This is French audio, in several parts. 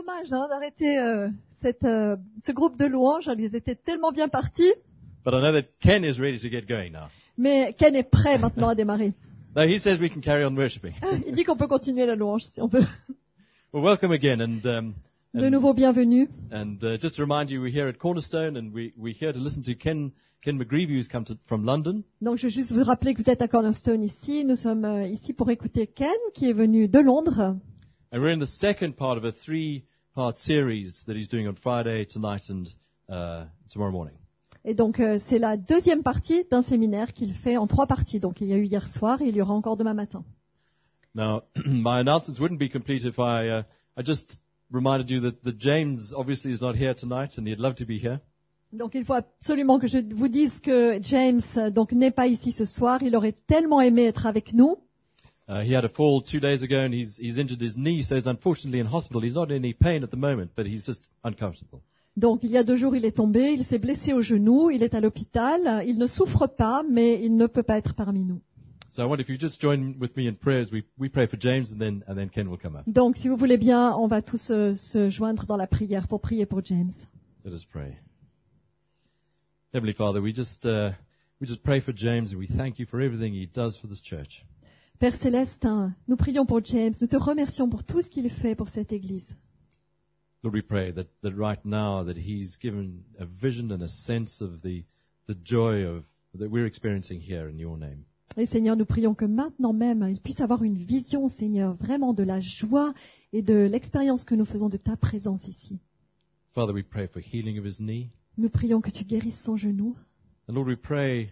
dommage d'arrêter ce groupe de louanges. Ils étaient tellement bien partis. But I know that Ken is ready to get going now. Mais Ken est prêt maintenant à démarrer. No, he says we can carry on worshiping. Il dit qu'on peut continuer la louange si on veut. Well, welcome again, De nouveau, bienvenue. and just to remind you, we're here at Cornerstone, and we're here to listen to Ken McGreevy, who's come from London. Donc, je veux juste vous rappeler que vous êtes à Cornerstone ici. Nous sommes ici pour écouter Ken, qui est venu de Londres. And we're in the second part of a 3-part series that he's doing on Friday, tonight, and tomorrow morning. Et donc, c'est la deuxième partie d'un séminaire qu'il fait en 3 parties. Donc, il y a eu hier soir et il y aura encore demain matin. Now, my announcements wouldn't be complete if I just reminded you that James obviously is not here tonight, and he'd love to be here. Donc, il faut absolument que je vous dise que James donc n'est pas ici ce soir. Il aurait tellement aimé être avec nous. He had a fall 2 days ago, and he's injured his knee, so he's unfortunately in hospital. He's not in any pain at the moment, but he's just uncomfortable. Donc, il y a 2 jours, il est tombé, il s'est blessé au genou, il est à l'hôpital. Il ne souffre pas, mais il ne peut pas être parmi nous. So I wonder if you just join with me in prayers. We pray for James, and then Ken will come up. Donc, si vous voulez bien, on va tous se joindre dans la prière pour prier pour James. Let us pray. Heavenly Father, we just pray for James, and we thank you for everything he does for this church. Père Céleste, nous prions pour James, nous te remercions pour tout ce qu'il fait pour cette Église. Lord, we pray that right now that he's given a vision and a sense of the joy that we're experiencing here in your name. Et Seigneur, nous prions que maintenant même, il puisse avoir une vision, Seigneur, vraiment de la joie et de l'expérience que nous faisons de ta présence ici. Father, we pray for healing of his knee. Nous prions que tu guérisses son genou. And Lord, we pray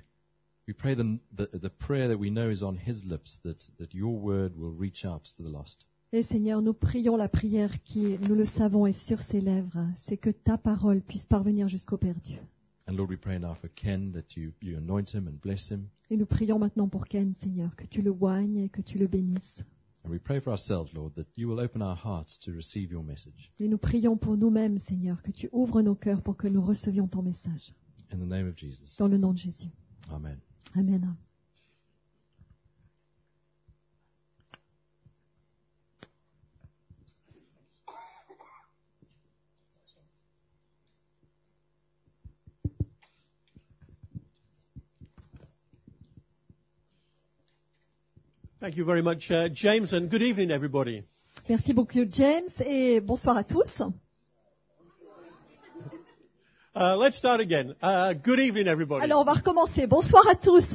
the prayer that we know is on his lips, that your word will reach out to the lost. Et Seigneur, nous prions la prière qui, nous le savons, est sur ses lèvres. C'est que ta parole puisse parvenir jusqu'au perdu. And Lord, we pray now for Ken, that you anoint him and bless him. Et nous prions maintenant pour Ken, Seigneur, que tu le oignes et que tu le bénisses. And we pray for ourselves, Lord, that you will open our hearts to receive your message. Et nous prions pour nous-mêmes, Seigneur, que tu ouvres nos cœurs pour que nous recevions ton message. In the name of Jesus. Dans le nom de Jésus. Amen. Amen. Thank you very much, James, and good evening, everybody. Merci beaucoup, James, et bonsoir à tous. Let's start again. Good evening, everybody. Alors, on va recommencer. Bonsoir à tous.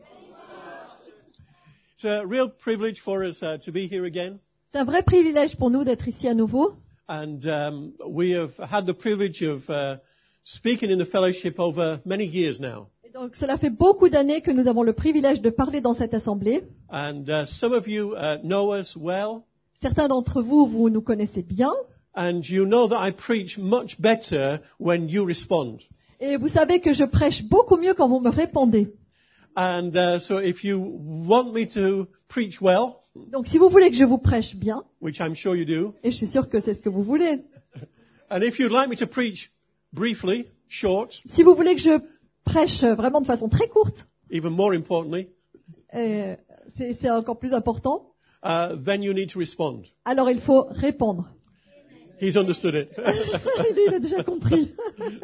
It's a real privilege for us to be here again. C'est un vrai privilège pour nous d'être ici à nouveau. And we have had the privilege of speaking in the fellowship over many years now. Et donc, cela fait beaucoup d'années que nous avons le privilège de parler dans cette assemblée. And some of you know us well. Certains d'entre vous, vous nous connaissez bien. And you know that I preach much better when you respond. Et vous savez que je prêche beaucoup mieux quand vous me répondez. And so if you want me to preach well, Donc, si vous voulez que je vous prêche bien, which I'm sure you do, et je suis sûre que c'est ce que vous voulez, and if you'd like me to preach briefly, short, si vous voulez que je prêche vraiment de façon très courte, even more importantly, c'est encore plus important, then you need to respond. alors il faut répondre. He's understood it. Il a déjà compris.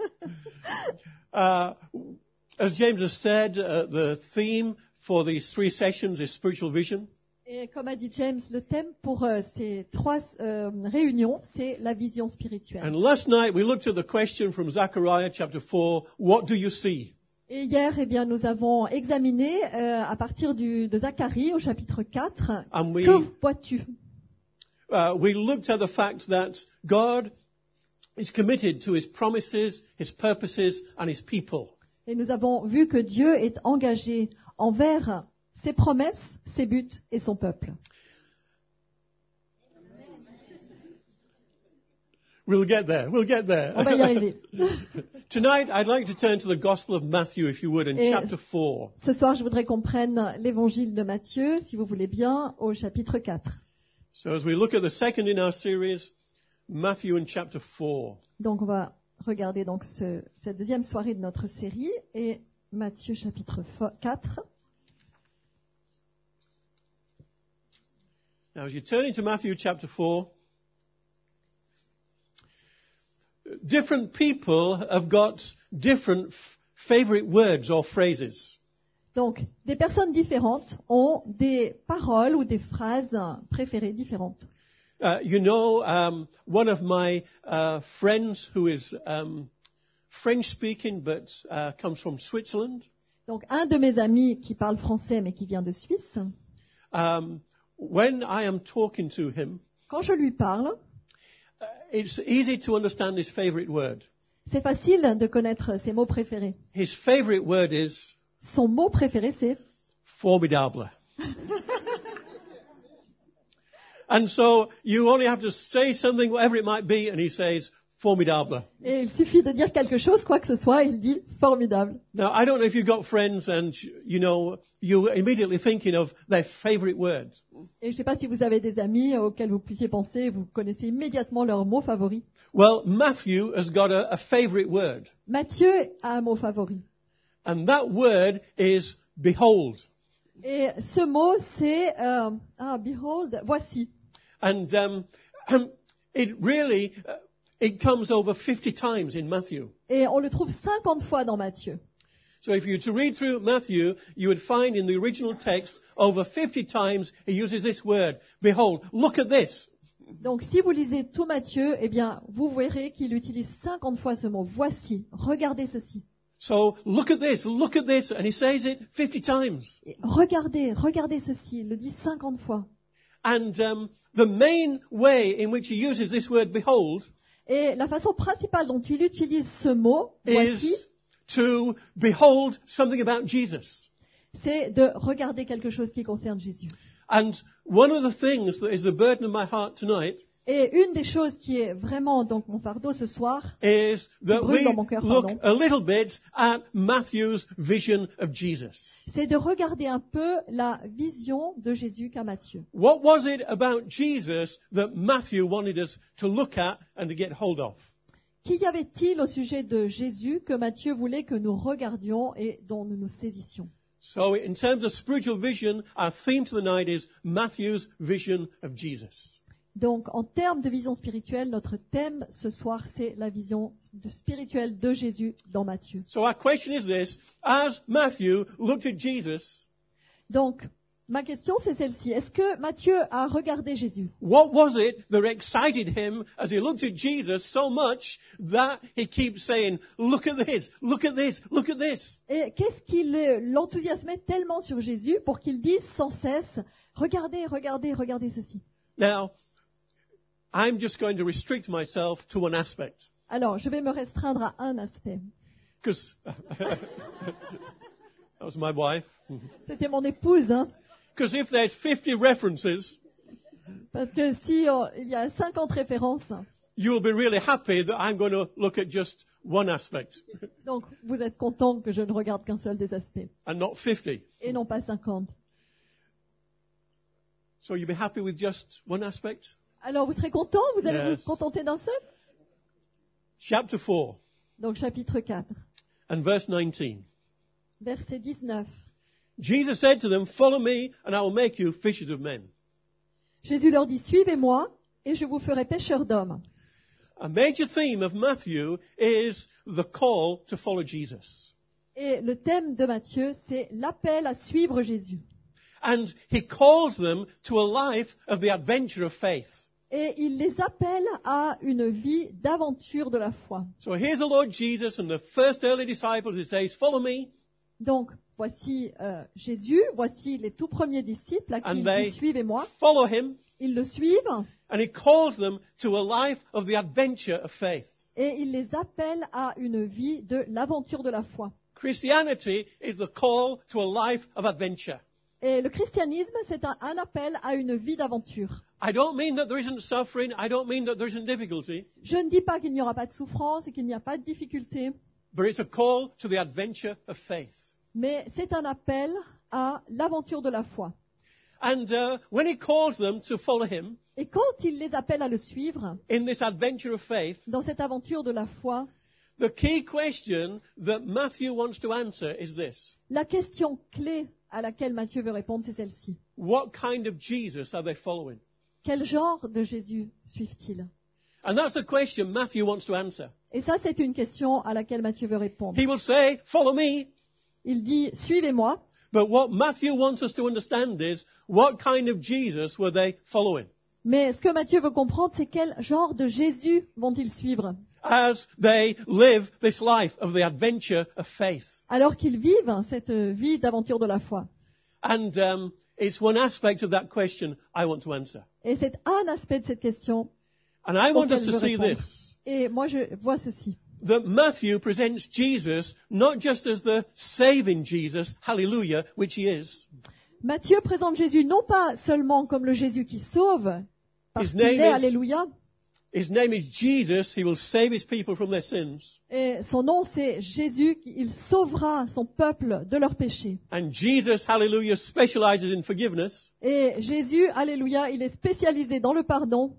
As James has said, the theme for these 3 sessions is spiritual vision. Et comme a dit James, le thème pour ces 3 réunions, c'est la vision spirituelle. And last night we looked at the question from Zechariah chapter 4, what do you see? Et hier, eh bien, nous avons examiné à partir de Zacharie au chapitre 4, And we- que vois-tu? We looked at the fact that God is committed to his promises, his purposes, and his people. Et nous avons vu que Dieu est engagé envers ses promesses, ses buts et son peuple. We'll get there. We'll get there. On va y arriver. Tonight, I'd like to turn to the Gospel of Matthew, if you would, in Et chapter 4. ce soir, je voudrais qu'on prenne l'évangile de Matthieu, si vous voulez bien, au chapitre 4. So as we look at the second in our series, Matthew in chapter 4. Donc, on va regarder donc cette deuxième soirée de notre série et Matthieu chapitre 4. Now, as you turn into Matthew chapter 4, different people have got different favorite words or phrases. Donc, des personnes différentes ont des paroles ou des phrases préférées différentes. One of my friends who is French speaking but comes from Switzerland. Donc, un de mes amis qui parle français mais qui vient de Suisse, When I am talking to him, quand je lui parle, it's easy to understand his favorite word. c'est facile de connaître ses mots préférés. His favorite word is Son mot préféré, c'est formidable. And so you only have to say something, whatever it might be, and he says formidable. et il suffit de dire quelque chose, quoi que ce soit, il dit formidable. Now, I don't know if you've got friends and, you're immediately thinking of their favorite words. Et je ne sais pas si vous avez des amis auxquels vous puissiez penser, vous connaissez immédiatement leur mot favori. Well, Matthew has got a favorite word. Matthieu a un mot favori. And that word is behold. Et ce mot, c'est behold, voici. And it really, it comes over 50 times in Matthew. Et on le trouve 50 fois dans Matthieu. So if you were to read through Matthew, you would find in the original text over 50 times he uses this word, behold, look at this. Donc si vous lisez tout Matthieu, eh bien, vous verrez qu'il utilise 50 fois ce mot. Voici, regardez ceci. So look at this, and he says it 50 times. Et regardez ceci. Il le dit 50 fois. And the main way in which he uses this word behold Et la façon principale dont il utilise ce mot, voici, is to behold something about Jesus. c'est de regarder quelque chose qui concerne Jésus. And one of the things that is the burden of my heart tonight Et une des choses qui est vraiment donc mon fardeau ce soir, is that brûle we dans mon cœur, look pardon. a little bit at Matthew's vision of Jesus. c'est de regarder un peu la vision de Jésus qu'a Matthieu. What was it about Jesus that Matthew wanted us to look at and to get hold of? Qu'y avait-il au sujet de Jésus que Matthieu voulait que nous regardions et dont nous nous saisissions? So in terms of spiritual vision, our theme tonight is Matthew's vision of Jesus. Donc, en termes de vision spirituelle, notre thème ce soir, c'est la vision spirituelle de Jésus dans Matthieu. So our question is this: as Matthew looked at Jesus, Donc, ma question, c'est celle-ci. Est-ce que Matthieu a regardé Jésus? what was it that excited him as he looked at Jesus so much that he keeps saying, look at this, look at this, look at this? Et qu'est-ce qui l'enthousiasmait tellement sur Jésus pour qu'il dise sans cesse, regardez ceci? Now, I'm just going to restrict myself to one aspect. Alors, je vais me restreindre à un aspect. Because that was my wife. C'était mon épouse, hein? Because if there's 50 references, Parce que si il y a 50 références, you'll be really happy that I'm going to look at just one aspect donc vous êtes content que je ne regarde qu'un seul des aspects, and not 50. et non pas 50. So you'll be happy with just one aspect? Alors, vous serez content? Vous allez Yes. vous contenter d'un seul? Chapter 4 Donc, chapitre 4, and verse 19. verset 19. Jesus said to them, follow me and I will make you fishers of men. Jésus leur dit, suivez-moi, et je vous ferai pêcheurs d'hommes. A major theme of Matthew is the call to follow Jesus. Et le thème de Matthieu, c'est l'appel à suivre Jésus. And he calls them to a life of the adventure of faith. Et il les appelle à une vie d'aventure de la foi. So here's the Lord Jesus and the first early disciples. He says, follow me. Donc, voici Jésus, voici les tout premiers disciples à qui And il they dit, suivez-moi. follow him. Ils le suivent, And he calls them to a life of the adventure of faith. et il les appelle à une vie de l'aventure de la foi. Christianity is the call to a life of adventure. Et le christianisme, c'est un appel à une vie d'aventure. I don't mean that there isn't suffering. I don't mean that there isn't difficulty. Je ne dis pas qu'il n'y aura pas de souffrance et qu'il n'y a pas de difficulté, But it's a call to the adventure of faith. mais c'est un appel à l'aventure de la foi. And when he calls them to follow him Et quand il les appelle à le suivre, in this adventure of faith, dans cette aventure de la foi, the key question that Matthew wants to answer is this. la question clé à laquelle Matthieu veut répondre, c'est celle-ci. What kind of Jesus are they following? Quel genre de Jésus suivent-ils? And that's the question Matthew wants to answer. Et ça, c'est une question à laquelle Matthieu veut répondre. He will say, follow me. Il dit, suivez-moi. But what Matthew wants us to understand is, what kind of Jesus were they following? Mais ce que Matthieu veut comprendre, c'est quel genre de Jésus vont-ils suivre As they live this life of the adventure of faith. alors qu'ils vivent cette vie d'aventure de la foi. And it's one aspect of that question I want to answer. Et c'est un aspect de cette question And I want auquel us je to veux see répondre. this. Et moi, je vois ceci. That Matthew presents Jesus not just as the saving Jesus, hallelujah, which he is. Matthieu présente Jésus non pas seulement comme le Jésus qui sauve, parce His qu'il name est, is- alléluia, His name is Jesus. He will save his people from their sins. et son nom c'est Jésus, il sauvera son peuple de leurs péchés. And Jesus, hallelujah, specializes in forgiveness. Et Jésus, alléluia, il est spécialisé dans le pardon,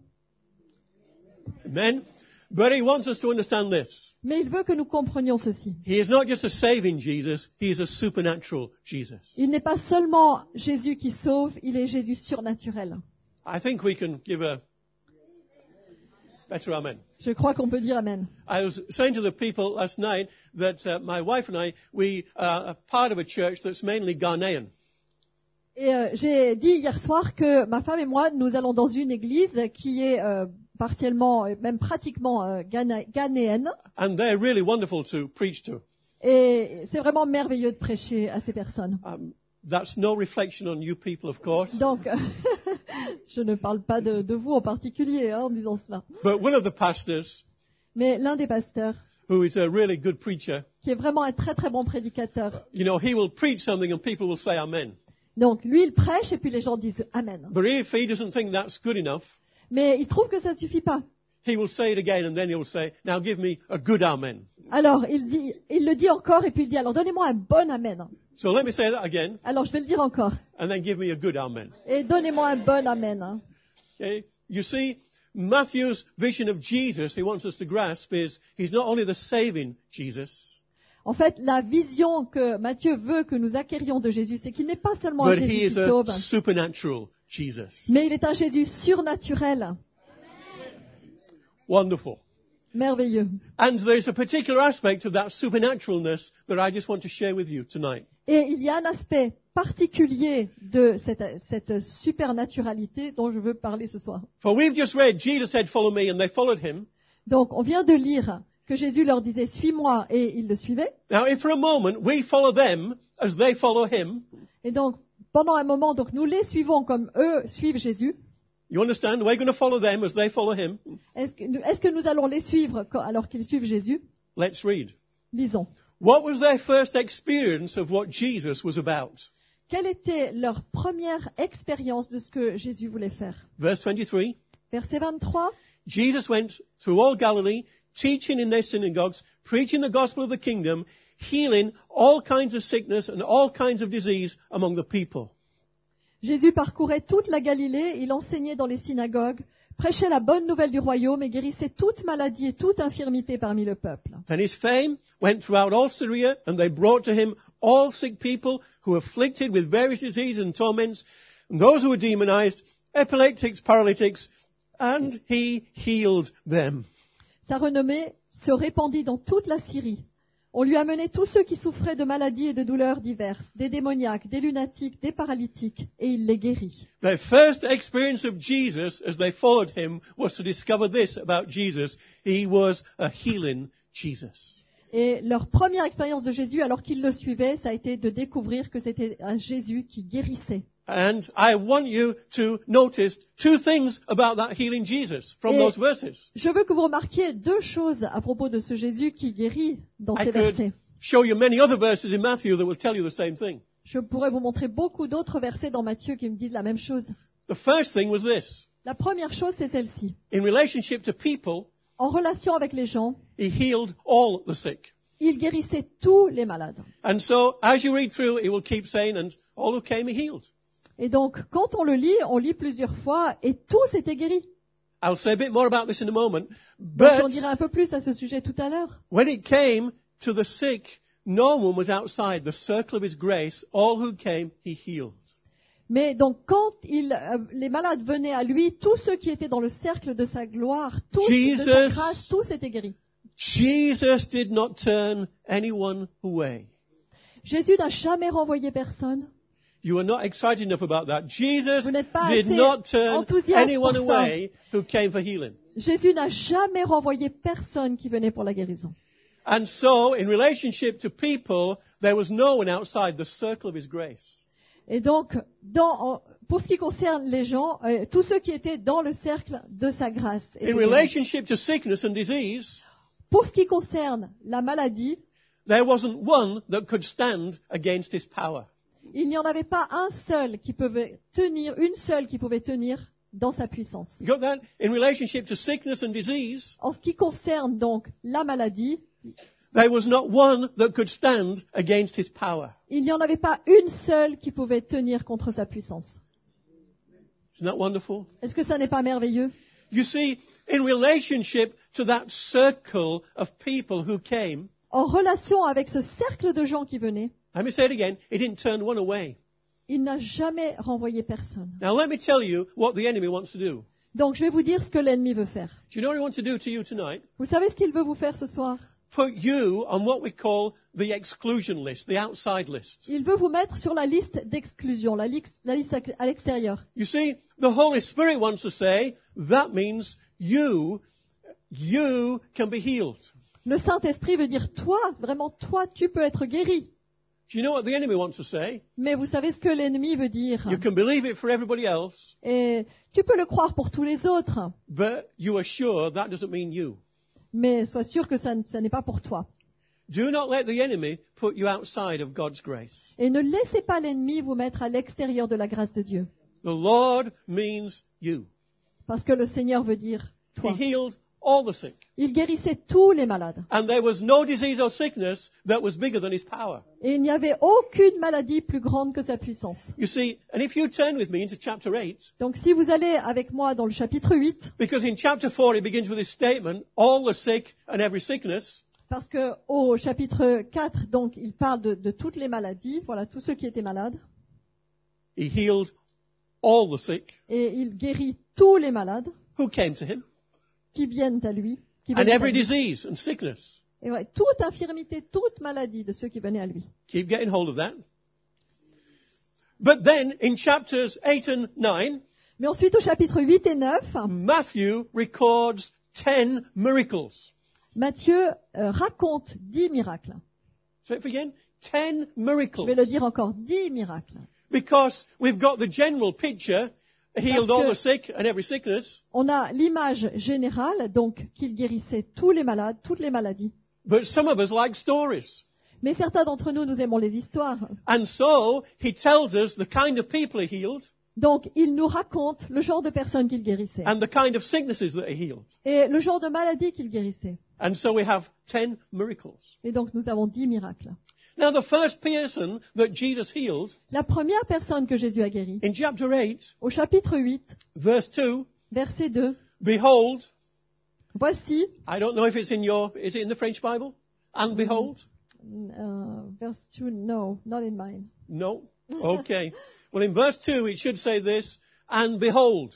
Amen. But he wants us to understand this. mais il veut que nous comprenions ceci. He is not just a saving Jesus, he is a supernatural Jesus. Il n'est pas seulement Jésus qui sauve, il est Jésus surnaturel. I think we can give a better amen. Je crois qu'on peut dire Amen. I was saying to the people last night that my wife and I, we are part of a church that's mainly Ghanaian. Et j'ai dit hier soir que ma femme et moi, nous allons dans une église qui est partiellement, même pratiquement ghanéenne. And they're really wonderful to preach to. Et c'est vraiment merveilleux de prêcher à ces personnes. That's no reflection on you people, of course. Donc, je ne parle pas de vous en particulier en disant cela. But one of the pastors, Mais l'un des pasteurs, who is a really good preacher, qui est vraiment un très très bon prédicateur, you know, he will preach something and people will say amen. donc lui il prêche et puis les gens disent Amen. But if he doesn't think that's good enough, Mais il trouve que ça ne suffit pas. he will say it again and then he'll say, now give me a good amen. Alors il le dit encore et puis il dit alors donnez-moi un bon Amen. So let me say that again Alors je vais le dire encore. and then give me a good amen. Et donnez-moi un bon Amen. Okay? You see, Matthew's vision of Jesus he wants us to grasp is he's not only the saving Jesus, En fait, la vision que Matthieu veut que nous acquérions de Jésus, c'est qu'il n'est pas seulement un but he Jésus is qui a sauve, supernatural Jesus. mais il est un Jésus surnaturel, Wonderful. merveilleux. And there's a particular aspect of that supernaturalness that I just want to share with you tonight. Et il y a un aspect particulier de cette supernaturalité dont je veux parler ce soir. For we've just read, Jesus said, follow me, and they followed him. Donc, on vient de lire que Jésus leur disait, suis-moi, et ils le suivaient. Now, if for a moment we follow them as they follow him, Et donc, pendant un moment, donc, nous les suivons comme eux suivent Jésus. you understand? We're going to follow them as they follow him. Est-ce que nous allons les suivre alors qu'ils suivent Jésus? Let's read. Lisons. What was their first experience of what Jesus was about? Quelle était leur première expérience de ce que Jésus voulait faire? Verse 23. Verset 23. Jesus went through all Galilee, teaching in their synagogues, preaching the gospel of the kingdom, healing all kinds of sickness and all kinds of disease among the people. Jésus parcourait toute la Galilée, il enseignait dans les synagogues, prêchait la bonne nouvelle du royaume et guérissait toute maladie et toute infirmité parmi le peuple. Then his fame went throughout all Syria, and they brought to him all sick people who were afflicted with various diseases and torments, and those who were demonized, epileptics, paralytics, and he healed them. Sa renommée se répandit dans toute la Syrie. On lui amenait tous ceux qui souffraient de maladies et de douleurs diverses, des démoniaques, des lunatiques, des paralytiques, et il les guérit. Their first experience of Jesus as they followed him was to discover this about Jesus. He was a healing Jesus. Et leur première expérience de Jésus, alors qu'ils le suivaient, ça a été de découvrir que c'était un Jésus qui guérissait. And I want you to notice two things about that healing Jesus from Et those verses. je veux que vous remarquiez deux choses à propos de ce Jésus qui guérit dans I ces versets. could show you many other verses in Matthew that will tell you the same thing. Je pourrais vous montrer beaucoup d'autres versets dans Matthieu qui me disent la même chose. The first thing was this. La première chose, c'est celle-ci. In relationship to people, En relation avec les gens, he healed all the sick. il guérissait tous les malades. And so, as you read through, it will keep saying, and all who came he healed. Et donc, quand on lit plusieurs fois, et tous étaient guéris. I'll say a bit more about this in a moment. Donc, j'en But dirai un peu plus à ce sujet tout à l'heure. when it came to the sick, no one was outside the circle of his grace. All who came, he healed. Mais donc, quand les malades venaient à lui, tous ceux qui étaient dans le cercle de sa gloire, tous de sa grâce, tous étaient guéris. Jesus did not turn anyone away. Jésus n'a jamais renvoyé personne. You are not excited enough about that. Jesus Vous n'êtes pas did assez not turn enthousiaste anyone pour ça. away who came for healing. Jésus n'a jamais renvoyé personne qui venait pour la guérison. And so, in relationship to people, there was no one outside the circle of His grace. Et donc, pour ce qui concerne les gens, tous ceux qui étaient dans le cercle de sa grâce. étaient In guéris. relationship to sickness and disease, Pour ce qui concerne la maladie, there wasn't one that could stand against His power. il n'y en avait pas un seul qui pouvait tenir, une seule qui pouvait tenir dans sa puissance. You got that? In relationship to sickness and disease, En ce qui concerne donc la maladie, there was not one that could stand against His power. il n'y en avait pas une seule qui pouvait tenir contre sa puissance. Isn't that wonderful? Est-ce que ça n'est pas merveilleux? You see, in relationship to that circle of people who came, En relation avec ce cercle de gens qui venaient, let me say it again, He didn't turn one away. il n'a jamais renvoyé personne. Now let me tell you what the enemy wants to do. Donc je vais vous dire ce que l'ennemi veut faire. Do you know what he wants to do to you tonight? Vous savez ce qu'il veut vous faire ce soir? Put you on what we call the exclusion list, the outside list. Il veut vous mettre sur la liste d'exclusion, la liste à l'extérieur. You see, the Holy Spirit wants to say, that means you can be healed. Le Saint-Esprit veut dire toi, vraiment toi, tu peux être guéri. Do you know what the enemy wants to say? Mais vous savez ce que l'ennemi veut dire? You can believe it for everybody else, Et tu peux le croire pour tous les autres, but you are sure that doesn't mean you. mais sois sûr que ça n'est pas pour toi. Do not let the enemy put you outside of God's grace. Et ne laissez pas l'ennemi vous mettre à l'extérieur de la grâce de Dieu. The Lord means you. Parce que le Seigneur veut dire He toi. healed all the sick. Il guérissait tous les malades. And there was no disease or sickness that was bigger than His power. Et il n'y avait aucune maladie plus grande que sa puissance. You see, and if you turn with me into chapter 8, Donc si vous allez avec moi dans le chapitre 8, because in chapter 4 it begins with this statement, all the sick and every sickness, parce que au chapitre 4, donc, il parle de toutes les maladies, voilà, tous ceux qui étaient malades, He healed all the sick et il guérit tous les malades who came to Him, qui viennent à lui, qui and venaient à every lui. disease and sickness. Et ouais, toute infirmité, toute maladie de ceux qui venaient à lui. Keep getting hold of that. But then in chapters 8 and 9, Mais ensuite, au chapitre 8 et 9, Matthew records 10 miracles. Matthieu raconte 10 miracles. Say it again. 10 Je miracles. vais le dire encore, 10 miracles. Because we've got the general picture, healed all the sick and every sickness. On a l'image générale, donc qu'il guérissait tous les malades, toutes les maladies. But some of us like stories. Mais certains d'entre nous, nous aimons les histoires. And so he tells us the kind of people he healed Donc, il nous raconte le genre de personnes qu'il guérissait and the kind of sicknesses that he healed. et le genre de maladies qu'il guérissait. And so we have 10 miracles. Et donc, nous avons 10 miracles. Now the first person that Jesus healed La première personne que Jésus a guérie, in chapter 8, au chapitre 8, verse 2, verset 2, behold, voici, I don't know if it's in is it in the French Bible? And behold? verse 2, no, not in mine. No? Okay. Well, in verse 2 it should say this, and behold,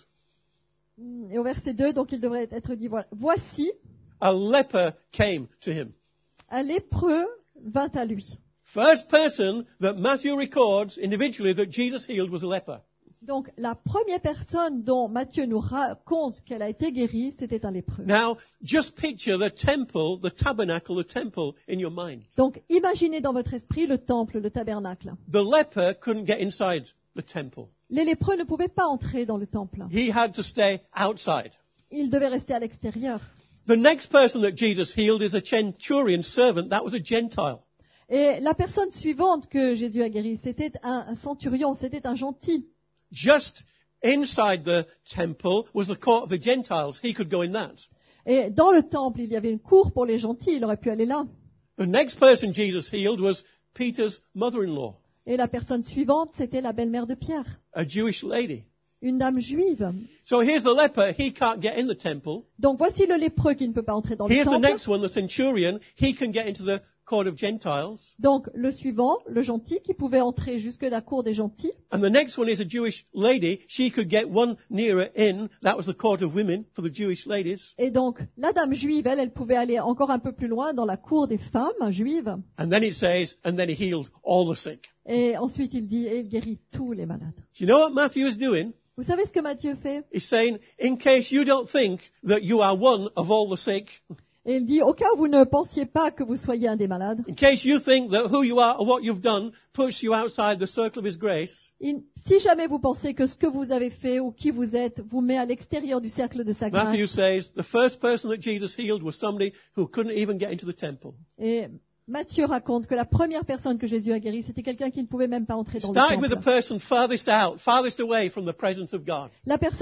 Et au verset 2, donc il devrait être dit, voilà, voici, a leper came to him. un lépreux vint à lui. First person that Matthew records individually that Jesus healed was a leper. Donc, la première personne dont Matthieu nous raconte qu'elle a été guérie, c'était un lépreux. Now, just picture the temple, the tabernacle, the temple in your mind. Donc, imaginez dans votre esprit le temple, le tabernacle. The leper couldn't get inside the temple. Les lépreux ne pouvaient pas entrer dans le temple. He had to stay outside. Ils devaient rester à l'extérieur. The next person that Jesus healed is a centurion servant. That was a Gentile. Et la personne suivante que Jésus a guérie, c'était un centurion, c'était un gentil. Just inside the temple was the court of the Gentiles. He could go in that. Et dans le temple, il y avait une cour pour les gentils, il aurait pu aller là. The next person Jesus healed was Peter's mother-in-law, Et la personne suivante, c'était la belle-mère de Pierre, a Jewish lady. une dame juive. So here's the leper. He can't get in the temple. Donc voici le lépreux qui ne peut pas entrer dans le Here's the temple. next one, the centurion. He can get into the court of Gentiles. Donc, le suivant, le gentil, qui pouvait entrer jusque la cour des gentils. And the next one is a Jewish lady. She could get one nearer in. That was the court of women for the Jewish ladies. Et donc, la dame juive, elle pouvait aller encore un peu plus loin dans la cour des femmes juives. And then it says, and then he healed all the sick. Et ensuite, il dit, et il guérit tous les malades. Do you know what Matthew is doing? Vous savez ce que Matthieu fait? He's saying, in case you don't think that you are one of all the sick, Et il dit, au cas où vous ne pensiez pas que vous soyez un des malades, in case you think that who you are or what you've done puts you outside the circle of his grace, si jamais vous pensez que ce que vous avez fait ou qui vous êtes vous met à l'extérieur du cercle de sa Matthew grâce, says the first person that Jesus healed was somebody who couldn't even get into the temple. et Matthieu raconte que la première personne que Jésus a guérie, c'était quelqu'un qui ne pouvait même pas entrer It dans le started with the temple. person farthest out, farthest away from the presence of God.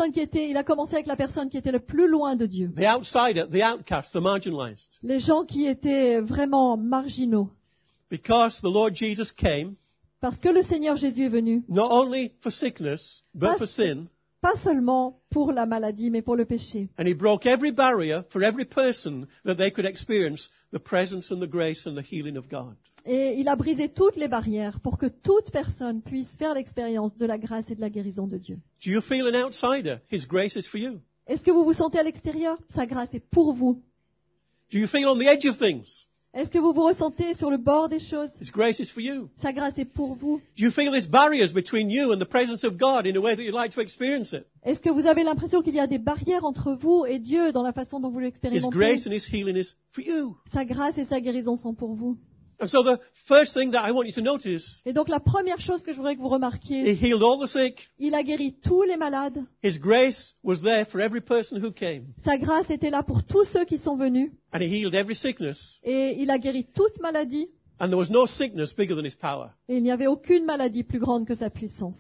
Il a commencé avec la personne qui était le plus loin de Dieu. The outsider, the outcast, the marginalized. Les gens qui étaient vraiment marginaux. Because the Lord Jesus came, Parce que le Seigneur Jésus est venu, not only for sickness, but for sin. pas seulement pour la maladie, mais pour le péché. And he broke every barrier for every person that they could experience the presence and the grace and the healing of God. Et il a brisé toutes les barrières pour que toute personne puisse faire l'expérience de la grâce et de la guérison de Dieu. Do you feel an outsider? His grace is for you. Est-ce que vous vous sentez à l'extérieur? Sa grâce est pour vous. Do you feel on the edge of things? Est-ce que vous vous ressentez sur le bord des choses? His grace is for you. Sa grâce est pour vous. Do you feel there's barriers between you and the presence of God in a way that you'd like to experience it? Est-ce que vous avez l'impression qu'il y a des barrières entre vous et Dieu dans la façon dont vous His l'expérimentez? grace and His healing is for you. Sa grâce et sa guérison sont pour vous. And so the first thing that I want you to notice, Et donc la première chose que je voudrais que vous He remarquiez, healed all the sick. il a guéri tous les malades. His grace was there for every person who came. Sa grâce était là pour tous ceux qui sont venus. And He healed every sickness. Et il a guéri toute maladie. And there was no sickness bigger than His power. Et il n'y avait aucune maladie plus grande que sa puissance.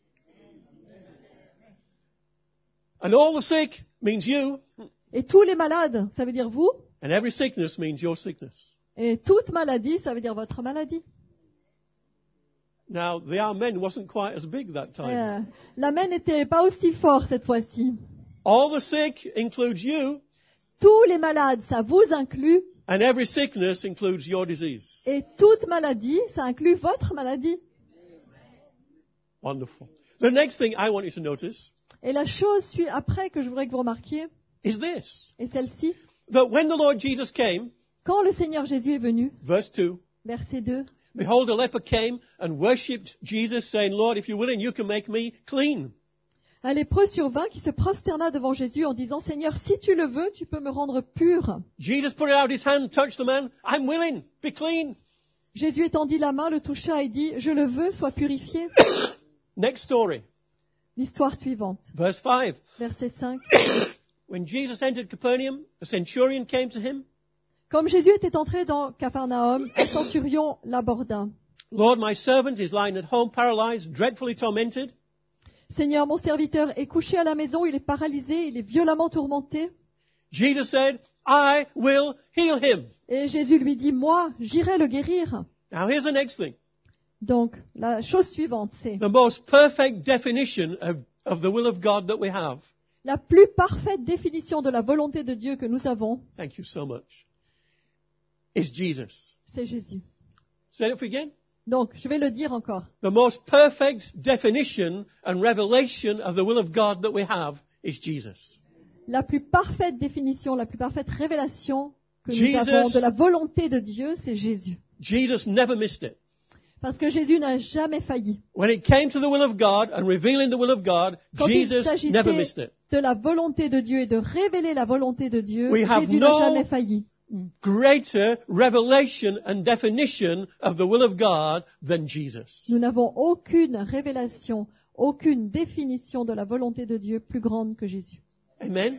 And all the sick means you. Et tous les malades, ça veut dire vous. And every sickness means your sickness. Et toute maladie, ça veut dire votre maladie. Now, the Amen wasn't quite as big that time. L'amen n'était pas aussi fort cette fois-ci. All the sick includes you, Tous les malades, ça vous inclut. and every sickness includes your disease. Et toute maladie, ça inclut votre maladie. Wonderful. The next thing I want you to notice Et la chose après que je voudrais que vous remarquiez, is this. est celle-ci. That when the Lord Jesus came, Quand le Seigneur Jésus est venu, verse 2, verset 2, behold, a leper came and worshipped Jesus, saying, Lord, if you're willing, you can make me clean. un lépreux survint qui se prosterna devant Jésus en disant, Seigneur, si tu le veux, tu peux me rendre pur. Jesus put out his hand, touched the man. I'm willing. Be clean. Jésus étendit la main, le toucha et dit, je le veux, sois purifié. Next story, L'histoire suivante, verse 5. verset 5. When Jesus entered Capernaum, a centurion came to him. Comme Jésus était entré dans Capharnaüm, un centurion l'aborda. Lord, my servant is lying at home, paralyzed, dreadfully tormented. Seigneur, mon serviteur est couché à la maison, il est paralysé, il est violemment tourmenté. Jesus said, I will heal him. Et Jésus lui dit, moi, j'irai le guérir. Now here's the next thing. Donc, la chose suivante, c'est The most perfect definition of the will of God that we have. la plus parfaite définition de la volonté de Dieu que nous avons, Thank you so much. Is Jesus. c'est Jésus. Say it again. Donc, je vais le dire encore. The most perfect definition and revelation of the will of God that we have is Jesus. La plus parfaite définition, la plus parfaite révélation que nous Jesus. avons de la volonté de Dieu, c'est Jésus. Jesus never missed it. Parce que Jésus n'a jamais failli. When it came to the will of God and revealing the will of God, Quand il Jesus never missed s'agissait it. de la volonté de Dieu et de révéler la volonté de Dieu, We have Jésus no- n'a jamais failli. Greater revelation and definition of the will of God than Jesus. Nous n'avons aucune révélation, aucune définition de la volonté de Dieu plus grande que Jésus. Amen.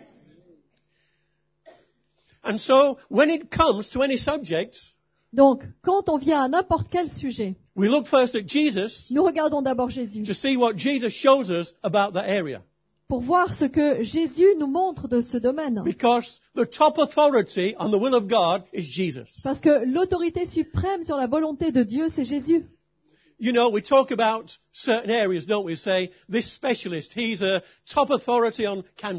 And so, when it comes to any subject, Donc, quand on vient à n'importe quel sujet, we look first at Jesus nous regardons d'abord Jésus to see what Jesus shows us about that area. pour voir ce que Jésus nous montre de ce domaine. Because the top authority on the will of God is Jesus. Parce que l'autorité suprême sur la volonté de Dieu, c'est Jésus. You know, we talk about certain areas, don't we? Say, this specialist, he's a top authority on cancer.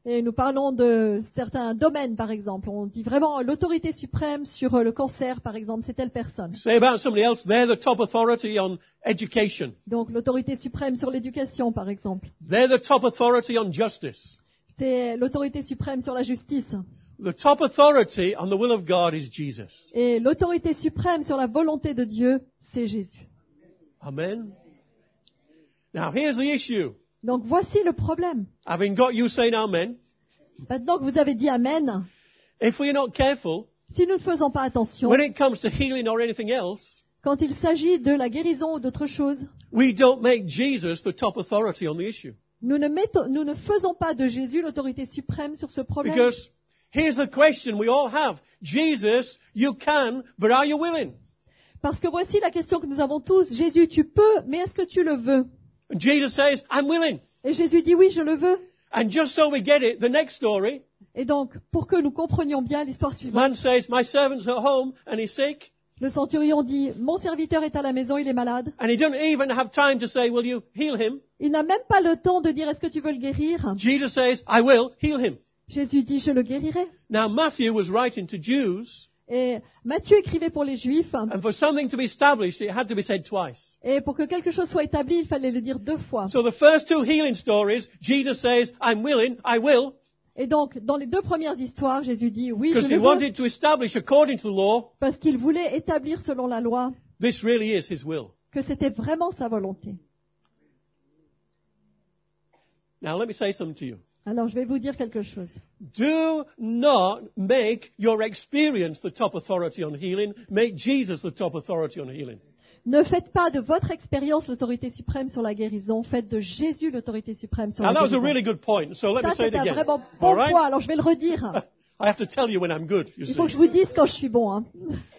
Et nous parlons de certains domaines, par exemple. On dit vraiment l'autorité suprême sur le cancer, par exemple, c'est telle personne. Say about somebody else, they're the top authority on education. Donc l'autorité suprême sur l'éducation, par exemple. They're the top authority on justice. C'est l'autorité suprême sur la justice. The top authority on the will of God is Jesus. Et l'autorité suprême sur la volonté de Dieu, c'est Jésus. Amen. Now here's the issue. Donc voici le problème. Having got you saying amen, Maintenant que vous avez dit Amen, if we're not careful, si nous ne faisons pas attention, when it comes to healing or anything else, quand il s'agit de la guérison ou d'autre chose, we don't make Jesus the top authority on the issue. nous ne faisons pas de Jésus l'autorité suprême sur ce problème. Because here's the question we all have. Jesus, you can, but are you willing? Parce que voici la question que nous avons tous. Jésus, tu peux, mais est-ce que tu le veux? And Jesus says, I'm willing. Et Jésus dit oui, je le veux. And just so we get it, the next story, Et donc, pour que nous comprenions bien l'histoire suivante, man says, my servant's at home and he's sick. le centurion dit, mon serviteur est à la maison, il est malade. And he doesn't even have time to say, will you heal him? Il n'a même pas le temps de dire, est-ce que tu veux le guérir? Jesus says, I will heal him. Jésus dit, je le guérirai. Now Matthew was writing to Jews, Et Matthieu écrivait pour les Juifs, and for something to be established, it had to be said twice. et pour que quelque chose soit établi, il fallait le dire 2 fois. So the first two healing stories, Jesus says, I'm willing, I will, Et donc, dans les 2 premières histoires, Jésus dit, oui, je because le he veux, wanted to establish according to the law, parce qu'il voulait établir selon la loi this really is his will. que c'était vraiment sa volonté. Now let me say something to you. Alors, je vais vous dire quelque chose. Do not make your experience the top authority on healing. Make Jesus the top authority on healing. Ne faites pas de votre expérience l'autorité suprême sur la guérison, faites de Jésus l'autorité suprême sur Now la that was a guérison. really good point, so let me Ça, say it c'est un again. vraiment All bon right? point, alors je vais le redire. I have to tell you when I'm good, you Il faut que see. je vous dise quand je suis bon. Hein.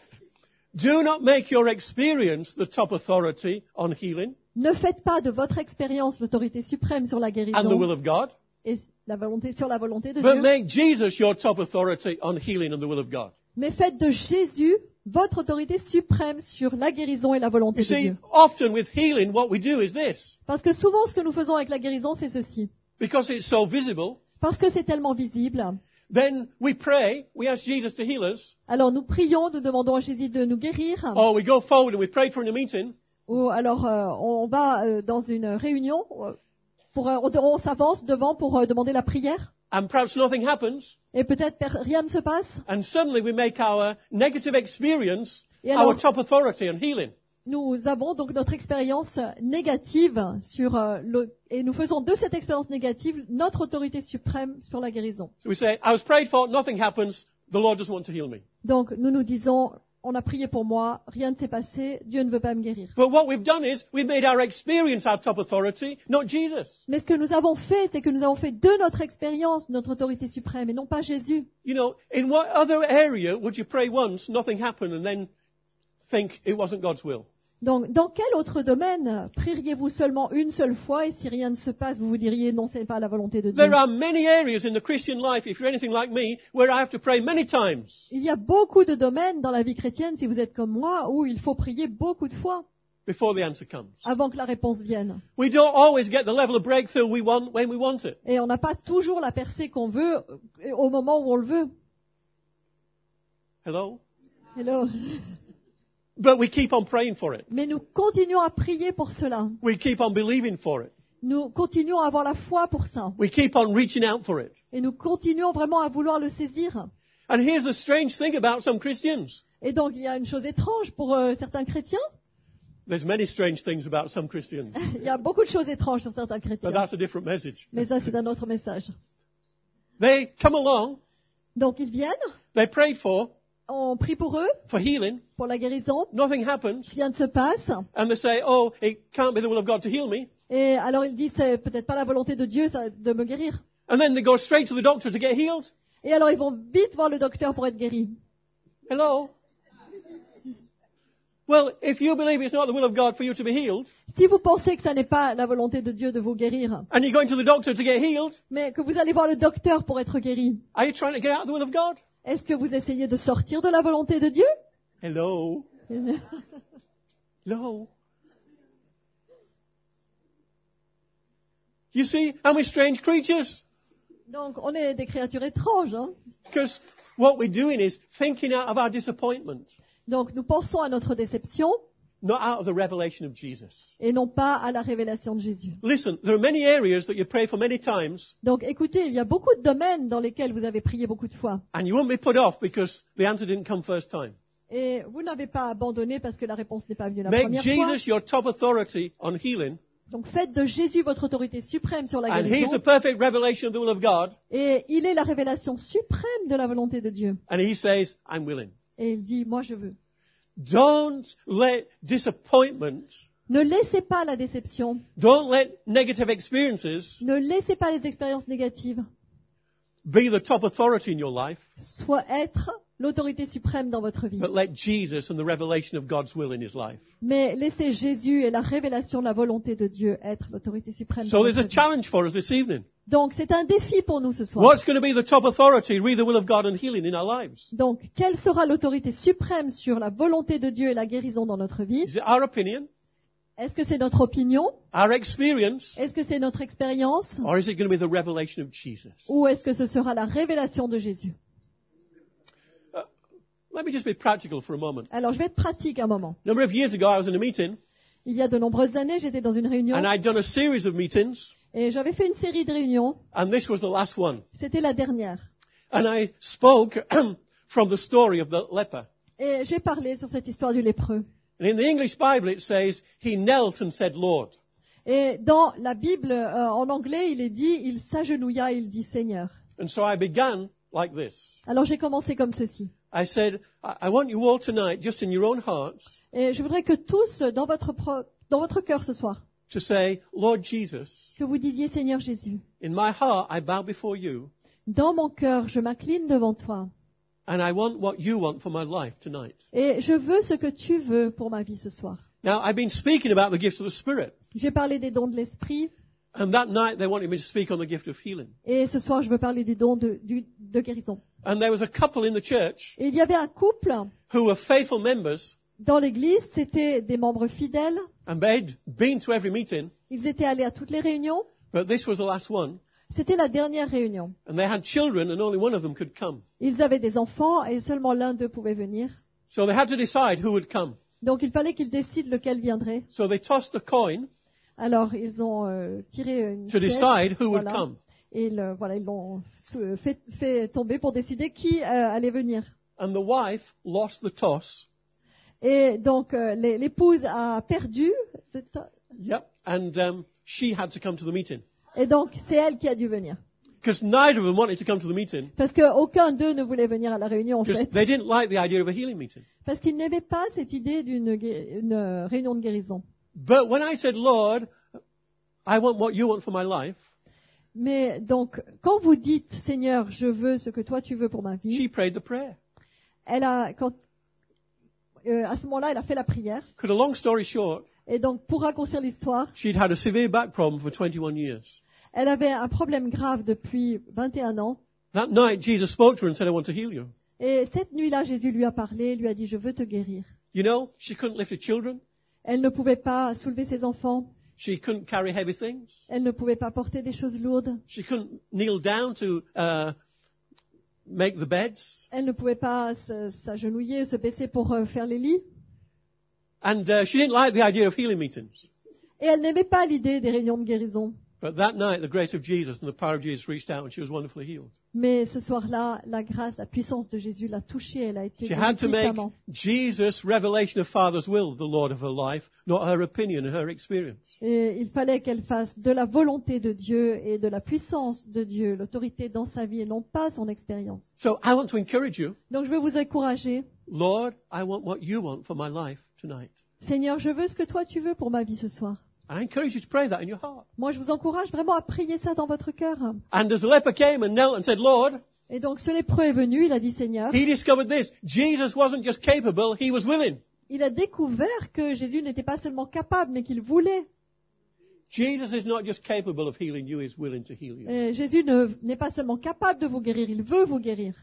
Do not make your experience the top authority on healing Ne faites pas de votre expérience l'autorité suprême sur la and the will guérison of God, et sur la volonté de but Dieu, make Jesus your top authority on healing and the will of God. mais faites de Jésus votre autorité suprême sur la guérison et la volonté You de see, Dieu. often with healing, what we do is this. Parce que souvent, ce que nous faisons avec la guérison, c'est ceci. Because it's so visible, Parce que c'est tellement visible. then we pray, we ask Jesus to heal us, Alors nous prions, nous demandons à Jésus de nous guérir. or we go forward and we pray for in a meeting, Ou alors on va dans une réunion, on s'avance devant pour demander la prière. and perhaps nothing happens, Et peut-être rien ne se passe. and suddenly we make our negative experience Et alors- our top authority on healing. Nous avons donc notre expérience négative et nous faisons de cette expérience négative notre autorité suprême sur la guérison. So we say, I was prayed for, nothing happens, the Lord doesn't want to heal me. Donc nous disons, on a prié pour moi, rien ne s'est passé, Dieu ne veut pas me guérir. But what we've done is, we've made our experience our top authority, not Jesus. Mais ce que nous avons fait, c'est que nous avons fait de notre expérience notre autorité suprême et non pas Jésus. You know, in what other area would you pray once, nothing happened, and then think it wasn't God's will? Donc, dans quel autre domaine prieriez-vous seulement une seule fois et si rien ne se passe, vous vous diriez non, ce n'est pas la volonté de Dieu? There are many areas in the Christian life, if you're anything like me, where I have to pray many times Il y a beaucoup de domaines dans la vie chrétienne, si vous êtes comme moi, où il faut prier beaucoup de fois before the answer comes. avant que la réponse vienne. We don't always get the level of breakthrough we want when we want it. Et on n'a pas toujours la percée qu'on veut au moment où on le veut. Hello? Hello. But we keep on praying for it. Mais nous continuons à prier pour cela. We keep on believing for it. Nous continuons à avoir la foi pour ça. We keep on reaching out for it. Et nous continuons vraiment à vouloir le saisir. And here's the strange thing about some Christians. Et donc, il y a une chose étrange pour certains chrétiens. There's many strange things about some Christians. Il y a beaucoup de choses étranges sur certains But chrétiens. that's a different message. Mais ça, c'est un autre message. They come along, Donc, ils viennent, they prayed for on prie pour eux, healing, pour la guérison, nothing happens, rien ne se passe. and they say, oh, it can't be the will of God to heal me. Et alors, ils disent, c'est peut-être pas la volonté de Dieu de me guérir. And then they go straight to the doctor to get healed. Et alors, ils vont vite voir le docteur pour être guéris. Hello? Well, if you believe it's not the will of God for you to be healed, Si vous pensez que ça n'est pas la volonté de Dieu de vous guérir, and you're going to the doctor to get healed, mais que vous allez voir le docteur pour être guéri, are you trying to get out of the will of God? est-ce que vous essayez de sortir de la volonté de Dieu? Hello? No. You see, and we're strange creatures. Donc, on est des créatures étranges. Hein. Because what we're doing is thinking out of our disappointment, Donc, nous pensons à notre déception not out of the revelation of Jesus. et non pas à la révélation de Jésus. Listen, there are many areas that you pray for many times, Donc, écoutez, il y a beaucoup de domaines dans lesquels vous avez prié beaucoup de fois. and you won't be put off because the answer didn't come first time. Et vous n'avez pas abandonné parce que la réponse n'est pas venue la Make première fois. Jesus your top authority on healing, Donc, faites de Jésus votre autorité suprême sur la and He's guérison. the perfect revelation of the will of God, Et il est la révélation suprême de la volonté de Dieu. and He says, I'm willing. Et il dit, moi je veux. Don't let disappointment, Ne laissez pas la déception, don't let negative experiences ne laissez pas les expériences négatives be the top authority in your life, soit être l'autorité suprême dans votre vie. but let Jesus and the revelation of God's will in His life. Mais laissez Jésus et la révélation de la volonté de Dieu être l'autorité suprême dans So there's votre a vie. challenge for us this evening. Donc c'est un défi pour nous ce soir. What's going to be the top authority, read the will of God and healing in our lives? Donc quelle sera l'autorité suprême sur la volonté de Dieu et la guérison dans notre vie? Is it our opinion, Est-ce que c'est notre opinion? our experience, Est-ce que c'est notre expérience? or is it going to be the revelation of Jesus? Ou est-ce que ce sera la révélation de Jésus? Let me just be practical for a moment. Alors je vais être pratique un moment. A number of years ago, I was in a meeting, Il y a de nombreuses années, j'étais dans une réunion and I'd done a series of meetings, et j'avais fait une série de réunions. and this was the last one. C'était la dernière. And I spoke from the story of the leper. Et j'ai parlé sur cette histoire du lépreux. And in the English Bible, it says, he knelt and said, Lord. Et dans la Bible, en anglais, il est dit, il s'agenouilla et il dit Seigneur. And so I began like this. Alors j'ai commencé comme ceci. I said, I want you all tonight, just in your own hearts, Et je voudrais que tous, dans votre cœur ce soir, to say, Lord Jesus, que vous disiez Seigneur Jésus, in my heart I bow before you, dans mon cœur, je m'incline devant toi. and I want what you want for my life tonight. Et je veux ce que tu veux pour ma vie ce soir. Now, I've been speaking about the gifts of the Spirit, J'ai parlé des dons de l'esprit. and that night they wanted me to speak on the gift of healing. Et ce soir, je veux parler des dons de guérison. And there was a couple in the church Et il y avait un couple who were faithful members, dans l'église, c'était des membres fidèles. and they'd been to every meeting, Ils étaient allés à toutes les réunions. but this was the last one. C'était la dernière réunion. And they had children, and only one of them could come. Ils avaient des enfants et seulement l'un d'eux pouvait venir. So they had to decide who would come. Donc il fallait qu'ils décident lequel viendrait. So they tossed a coin Alors ils ont tiré une to pièce, decide who would voilà, come. et ils l'ont fait tomber pour décider qui allait venir. And the wife lost the toss. Et donc l'épouse a perdu. Yep. And she had to come to the meeting. Et donc c'est elle qui a dû venir. Because neither of them wanted to come to the meeting. Parce qu'aucun d'eux ne voulait venir à la réunion en Because fait. they didn't like the idea of a healing meeting. Parce qu'ils n'aimaient pas cette idée une réunion de guérison. But when I said, Lord, I want what you want for my life, Mais donc, quand vous dites, Seigneur, je veux ce que toi tu veux pour ma vie, she prayed the prayer. à ce moment-là, elle a fait la prière. Because a long story short, Et donc, pour raccourcir l'histoire, she'd had a severe back problem for 21 years. elle avait un problème grave depuis 21 ans. That night, Jesus spoke to her and said, I want to heal you. Et cette nuit-là, Jésus lui a parlé, lui a dit, je veux te guérir. You know, she couldn't lift her children. Elle ne pouvait pas soulever ses enfants. She couldn't carry heavy things. Elle ne pouvait pas porter des choses lourdes. She couldn't kneel down to make the beds. Elle ne pouvait pas s'agenouiller, se baisser pour faire les lits. And she didn't like the idea of healing meetings. Et elle n'aimait pas l'idée des réunions de guérison. But that night, the grace of Jesus and the power of Jesus reached out and she was wonderfully healed. Mais ce soir-là, la grâce, la puissance de Jésus l'a touchée. Elle a été She guérie had to make puissamment. Jesus' revelation of Father's will the Lord of her life, not her opinion and her experience. Et il fallait qu'elle fasse de la volonté de Dieu et de la puissance de Dieu, l'autorité dans sa vie et non pas son expérience. So I want to encourage you, Donc je veux vous encourager. Lord, I want what you want for my life tonight. Seigneur, je veux ce que toi tu veux pour ma vie ce soir. I encourage you to pray that in your heart. Moi, je vous encourage vraiment à prier ça dans votre cœur. And as the leper came and knelt and said, Lord, Et donc ce lépreux est venu, il a dit Seigneur. he discovered this. Jesus wasn't just capable, he was willing. Il a découvert que Jésus n'était pas seulement capable, mais qu'il voulait. Jesus is not just capable of healing you, he's willing to heal you. Et Jésus n'est pas seulement capable de vous guérir, il veut vous guérir.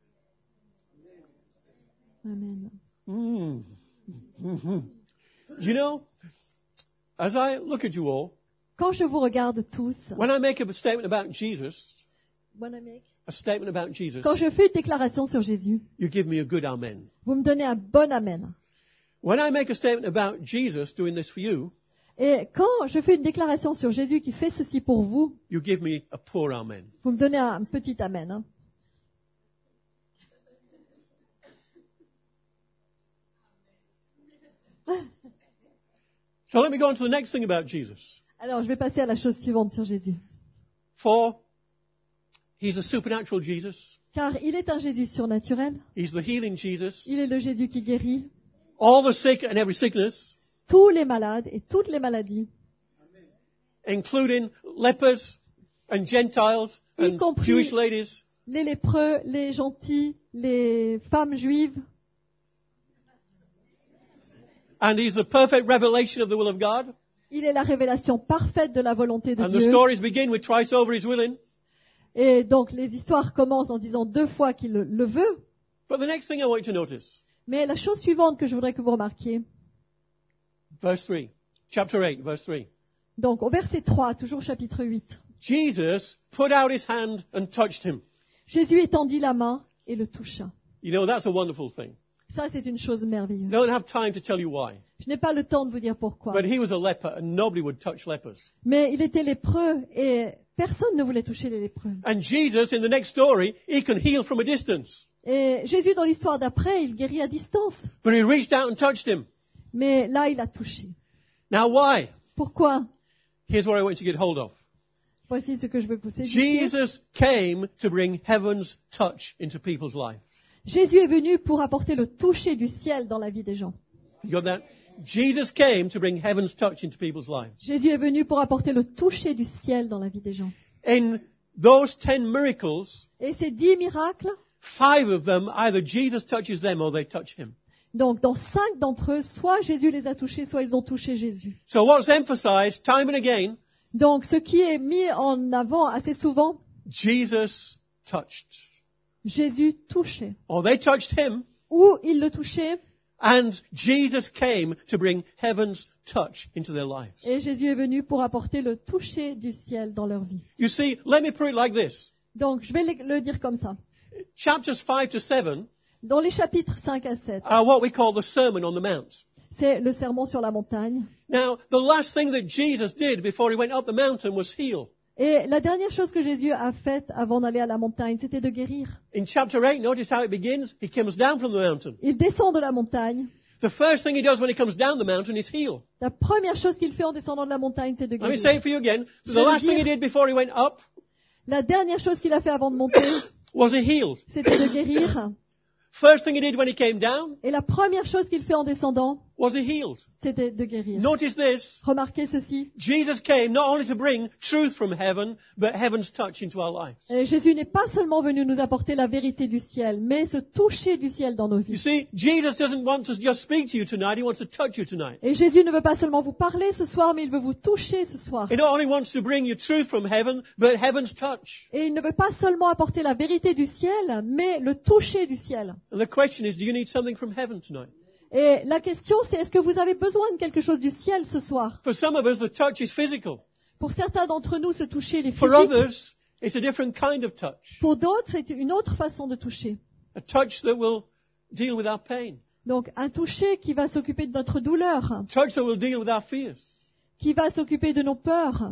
Amen. Mm. Mhm. You know, as I look at you all, Quand je vous regarde tous, when I make a statement about Jesus, a statement about Jesus, Quand je fais une déclaration sur Jésus, you give me a good amen. vous me donnez un bon amen. When I make a statement about Jesus doing this for you, Et quand je fais une déclaration sur Jésus qui fait ceci pour vous, you give me a poor amen. vous me donnez un petit amen. Hein. So let me go on to the next thing about Jesus. Alors, je vais passer à la chose suivante sur Jésus. For he's a supernatural Jesus. Car il est un Jésus surnaturel. He's the healing Jesus. Il est le Jésus qui guérit All the sick and every sickness, tous les malades et toutes les maladies, including lepers and Gentiles Y and compris- Jewish ladies. les lépreux, les gentils, les femmes juives. And he's the perfect revelation of the will of God. Il est la révélation parfaite de la volonté de And the Dieu. stories begin with twice over he's willing. Et donc, les histoires commencent en disant 2 fois qu'il le veut. But the next thing I want you to notice, Mais la chose suivante que je voudrais que vous remarquiez, verse 3, chapter 8, verse 3. donc au verset 3, toujours chapitre 8, Jesus put out his hand and touched him. Jésus étendit la main et le toucha. You know, that's a wonderful thing. Ça, c'est une chose I merveilleuse. don't have time to tell you why. Je n'ai pas le temps de vous dire pourquoi. But he was a leper and nobody would touch lepers. Mais il était lépreux et personne ne voulait toucher les lépreux. And Jesus, in the next story, he can heal from a distance. Et Jésus, dans l'histoire d'après, il guérit à distance. But he reached out and touched him. Mais là, il a touché. Now why? Pourquoi? Here's what I want you to get hold of. Voici ce que je veux vous saisir. Jesus came to bring heaven's touch into people's lives. Jésus est venu pour apporter le toucher du ciel dans la vie des gens. You got that? Jesus came to bring heaven's touch into people's lives. Jésus est venu pour apporter le toucher du ciel dans la vie des gens. In those 10 miracles, Et ces 10 miracles, 5 of them, either Jesus touches them or they touch him. donc dans 5 d'entre eux, soit Jésus les a touchés, soit ils ont touché Jésus. So what's emphasized time and again? Donc ce qui est mis en avant assez souvent, Jesus touched. Jésus touchait. Or they touched him, Ou il le touchait, and Jesus came to bring heaven's touch into their lives. et Jésus est venu pour apporter le toucher du ciel dans leur vie. You see, let me put it like this. Donc je vais le dire comme ça. Chapters 5 to 7 Dans les chapitres 5 à 7, are what we call the Sermon on the Mount. c'est le sermon sur la montagne. Now, the last thing that Jesus did before he went up the mountain was heal. Et la dernière chose que Jésus a faite avant d'aller à la montagne, c'était de guérir. In chapter 8, notice how it begins. He comes down from the mountain. Il descend de la montagne. The first thing he does when he comes down the mountain is heal. La première chose qu'il fait en descendant de la montagne, c'est de Let me say guérir. it for you again. Je The vais le last thing he dire. did before he went up La dernière chose qu'il a fait avant de monter, was he healed. c'était de guérir. First thing he did when he came down Et la première chose qu'il fait en descendant, was he healed. c'était de guérir. Notice this. Remarquez ceci. Jesus came not only to bring truth from heaven, but heaven's touch into our lives. Jésus n'est pas seulement venu nous apporter la vérité du ciel, mais ce toucher du ciel dans nos You vies. see, Jesus doesn't want to just speak to you tonight, he wants to touch you tonight. Et Jésus ne veut pas seulement vous parler ce soir, mais il veut vous toucher ce soir. He not only wants to bring you truth from heaven, but heaven's touch. Et il ne veut pas seulement apporter la vérité du ciel, mais le toucher du ciel. And the question is, do you need something from heaven tonight? Et la question, c'est est-ce que vous avez besoin de quelque chose du ciel ce soir? For some of us, the touch is physical. Pour certains d'entre nous, ce toucher il est For physique. others, it's a different kind of touch. Pour d'autres, c'est une autre façon de toucher. A touch that will deal with our pain. Donc, un toucher qui va s'occuper de notre douleur, A touch that will deal with our fears. qui va s'occuper de nos peurs,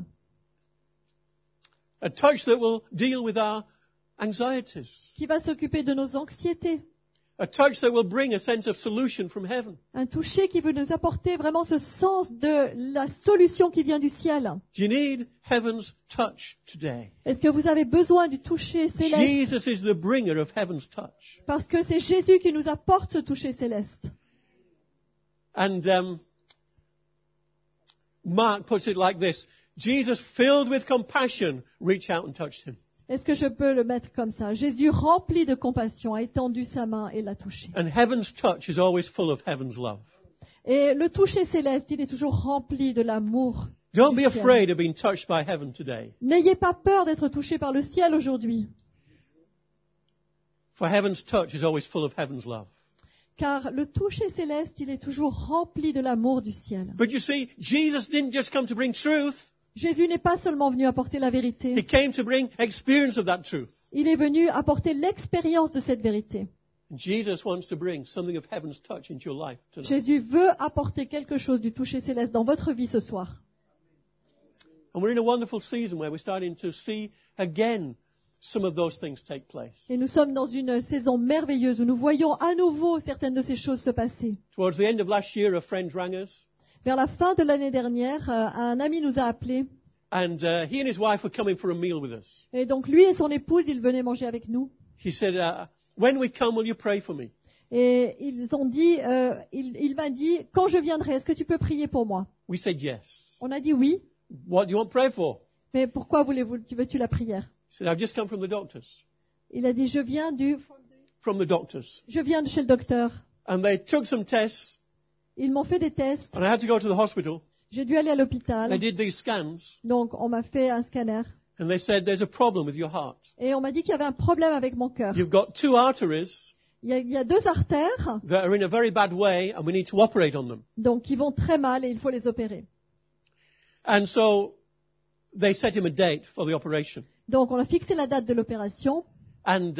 A touch that will deal with our anxieties. qui va s'occuper de nos anxiétés. A touch that will bring a sense of solution from heaven. Un toucher qui veut nous apporter vraiment ce sens de la solution qui vient du ciel. Do you need heaven's touch today? Est-ce que vous avez besoin du toucher céleste? Jesus is the bringer of heaven's touch. Parce que c'est Jésus qui nous apporte ce toucher céleste. And Mark puts it like this. Jesus, filled with compassion, reached out and touched him. Est-ce que je peux le mettre comme ça? Jésus, rempli de compassion, a étendu sa main et l'a touché. And heaven's touch is always full of heaven's love. Et le toucher céleste, il est toujours rempli de l'amour. Don't du be ciel. afraid of being touched by heaven today. N'ayez pas peur d'être touché par le ciel aujourd'hui, For heaven's touch is always full of heaven's love. car le toucher céleste, il est toujours rempli de l'amour du ciel. But you see, Jesus didn't just come to bring truth. Jésus n'est pas seulement venu apporter la vérité, He came to bring experience of that truth. il est venu apporter l'expérience de cette vérité. And Jesus wants to bring something of heaven's touch into your life tonight. Jésus veut apporter quelque chose du toucher céleste dans votre vie ce soir. And we're in a wonderful season where we're starting to see again some of those things take place. Et nous sommes dans une saison merveilleuse où nous voyons à nouveau certaines de ces choses se passer. Towards the end of last year, a friend rang us, Vers la fin de l'année dernière, un ami nous a appelés. and he and his wife were coming for a meal with us. Et donc lui et son épouse, ils venaient manger avec nous. He said, when we come, will you pray for me? Et ils ont dit, il m'a dit, quand je viendrai, est-ce que tu peux prier pour moi? We said yes. On a dit oui. What do you want prayer for? Mais pourquoi veux-tu la prière? He said, I've just come from the doctors. Il a dit, je viens From the doctors. de chez le docteur. And they took some tests, Ils m'ont fait des tests. and I had to go to the hospital. J'ai dû aller à They l'hôpital. did these scans, Donc on m'a fait un scanner. and they said, there's a problem with your heart. Et on m'a dit qu'il y avait un problème avec mon cœur. You've got two arteries Il y a 2 artères, that are in a very bad way, and we need to operate on them. donc qui vont très mal et il faut les opérer. And so they set him a date for the operation. Donc on a fixé la date de l'opération. And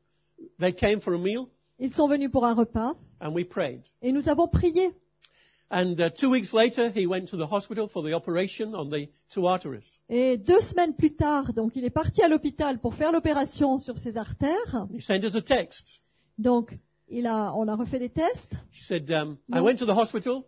they came for a meal, Ils sont venus pour un repas and we prayed. et nous avons prié. And 2 weeks later, he went to the hospital for the operation on the two arteries. Et 2 semaines plus tard, donc il est parti à l'hôpital pour faire l'opération sur ses artères. He sent us a text. Donc on a refait des tests. He said, I went to the hospital.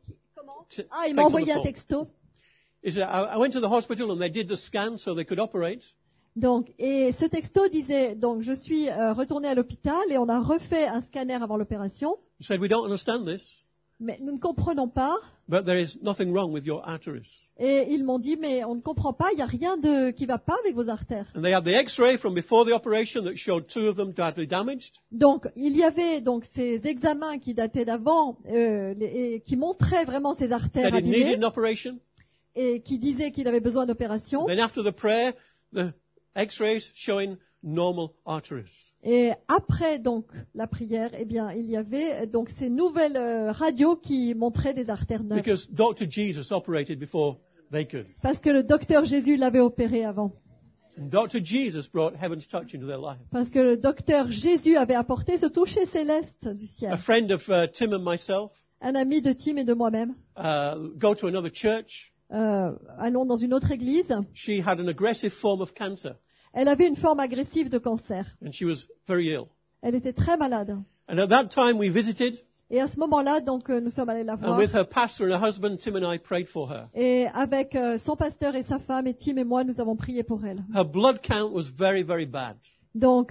Ah, il Text m'a on envoyé the un phone. texto. He said, I went to the hospital and they did the scan so they could operate. Donc, et ce texto disait, donc je suis retourné à l'hôpital et on a refait un scanner avant l'opération, He said, we don't understand this, mais nous ne comprenons pas. but there is nothing wrong with your arteries. Et ils m'ont dit, mais on ne comprend pas, il n'y a rien qui va pas avec vos artères. And they had the x-ray from before the operation that showed 2 of them badly damaged. Donc, il y avait donc ces examens qui dataient d'avant et qui montraient vraiment ces artères Said it needed abîmées an operation. et qui disaient qu'il avait besoin d'opération. Then after the prayer, the x-rays showing normal arteries. Et après donc la prière, eh bien, il y avait donc ces nouvelles radios qui montraient des artères neuves. Because Dr. Jesus operated before they could. Parce que le docteur Jésus l'avait opéré avant. And Dr. Jesus brought heaven's touch into their life. Parce que le docteur Jésus avait apporté ce toucher céleste du A ciel. friend of Tim and myself Un ami de Tim et de moi-même, go to another church. allons dans une autre église. She had an aggressive form of cancer, Elle avait une forme agressive de cancer. and she was very ill. Elle était très malade. And at that time we visited, Et à ce moment-là, donc, nous sommes allés la and voir. with her pastor and her husband, Tim and I prayed for her. Et avec son pasteur et sa femme, et Tim et moi, nous avons prié pour elle. Her blood count was very, very bad. Donc,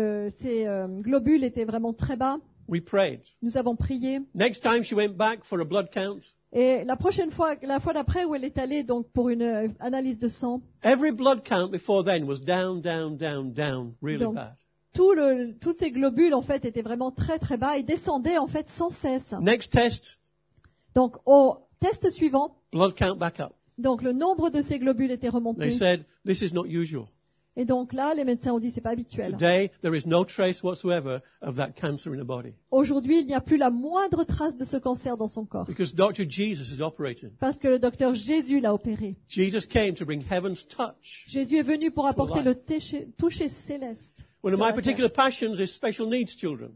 ses globules étaient vraiment très bas. We prayed. Nous avons prié. Next time she went back for a blood count, Et la fois d'après où elle est allée donc pour une analyse de sang, every blood count before then was down, down, down, down, really Donc, bad. tous ces globules en fait étaient vraiment très très bas et descendaient en fait sans cesse. Next test, Donc au test suivant, blood count back up. donc le nombre de ces globules était They remonté. said, this is not usual. Et donc là, les médecins ont dit c'est pas habituel. Today, there is no trace whatsoever of that cancer in her body. Aujourd'hui, il n'y a plus la moindre trace de ce cancer dans son corps Because Dr. Jesus is operating. parce que le docteur Jésus l'a opéré. Jesus came to bring heaven's touch. Jésus est venu pour apporter le toucher céleste. One of sur my la terre. particular passions is special needs children.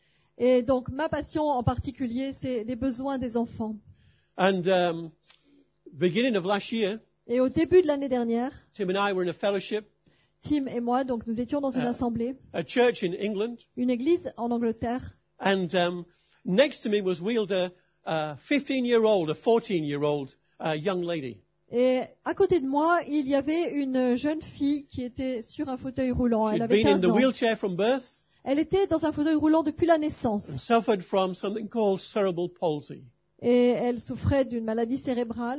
Et donc ma passion en particulier, c'est les besoins des enfants. And beginning of last year, Et au début de l'année dernière, Tim and I were in a fellowship, Tim et moi, donc nous étions dans une assemblée, a church in England, une église en Angleterre. and next to me was wheeled a 15-year-old, a 14-year-old young lady. Et à côté de moi, il y avait une jeune fille qui était sur un fauteuil roulant. Elle She'd avait been in 15 the ans. wheelchair from birth Elle était dans un fauteuil roulant depuis la naissance. and suffered from something called cerebral palsy. Et elle souffrait d'une maladie cérébrale.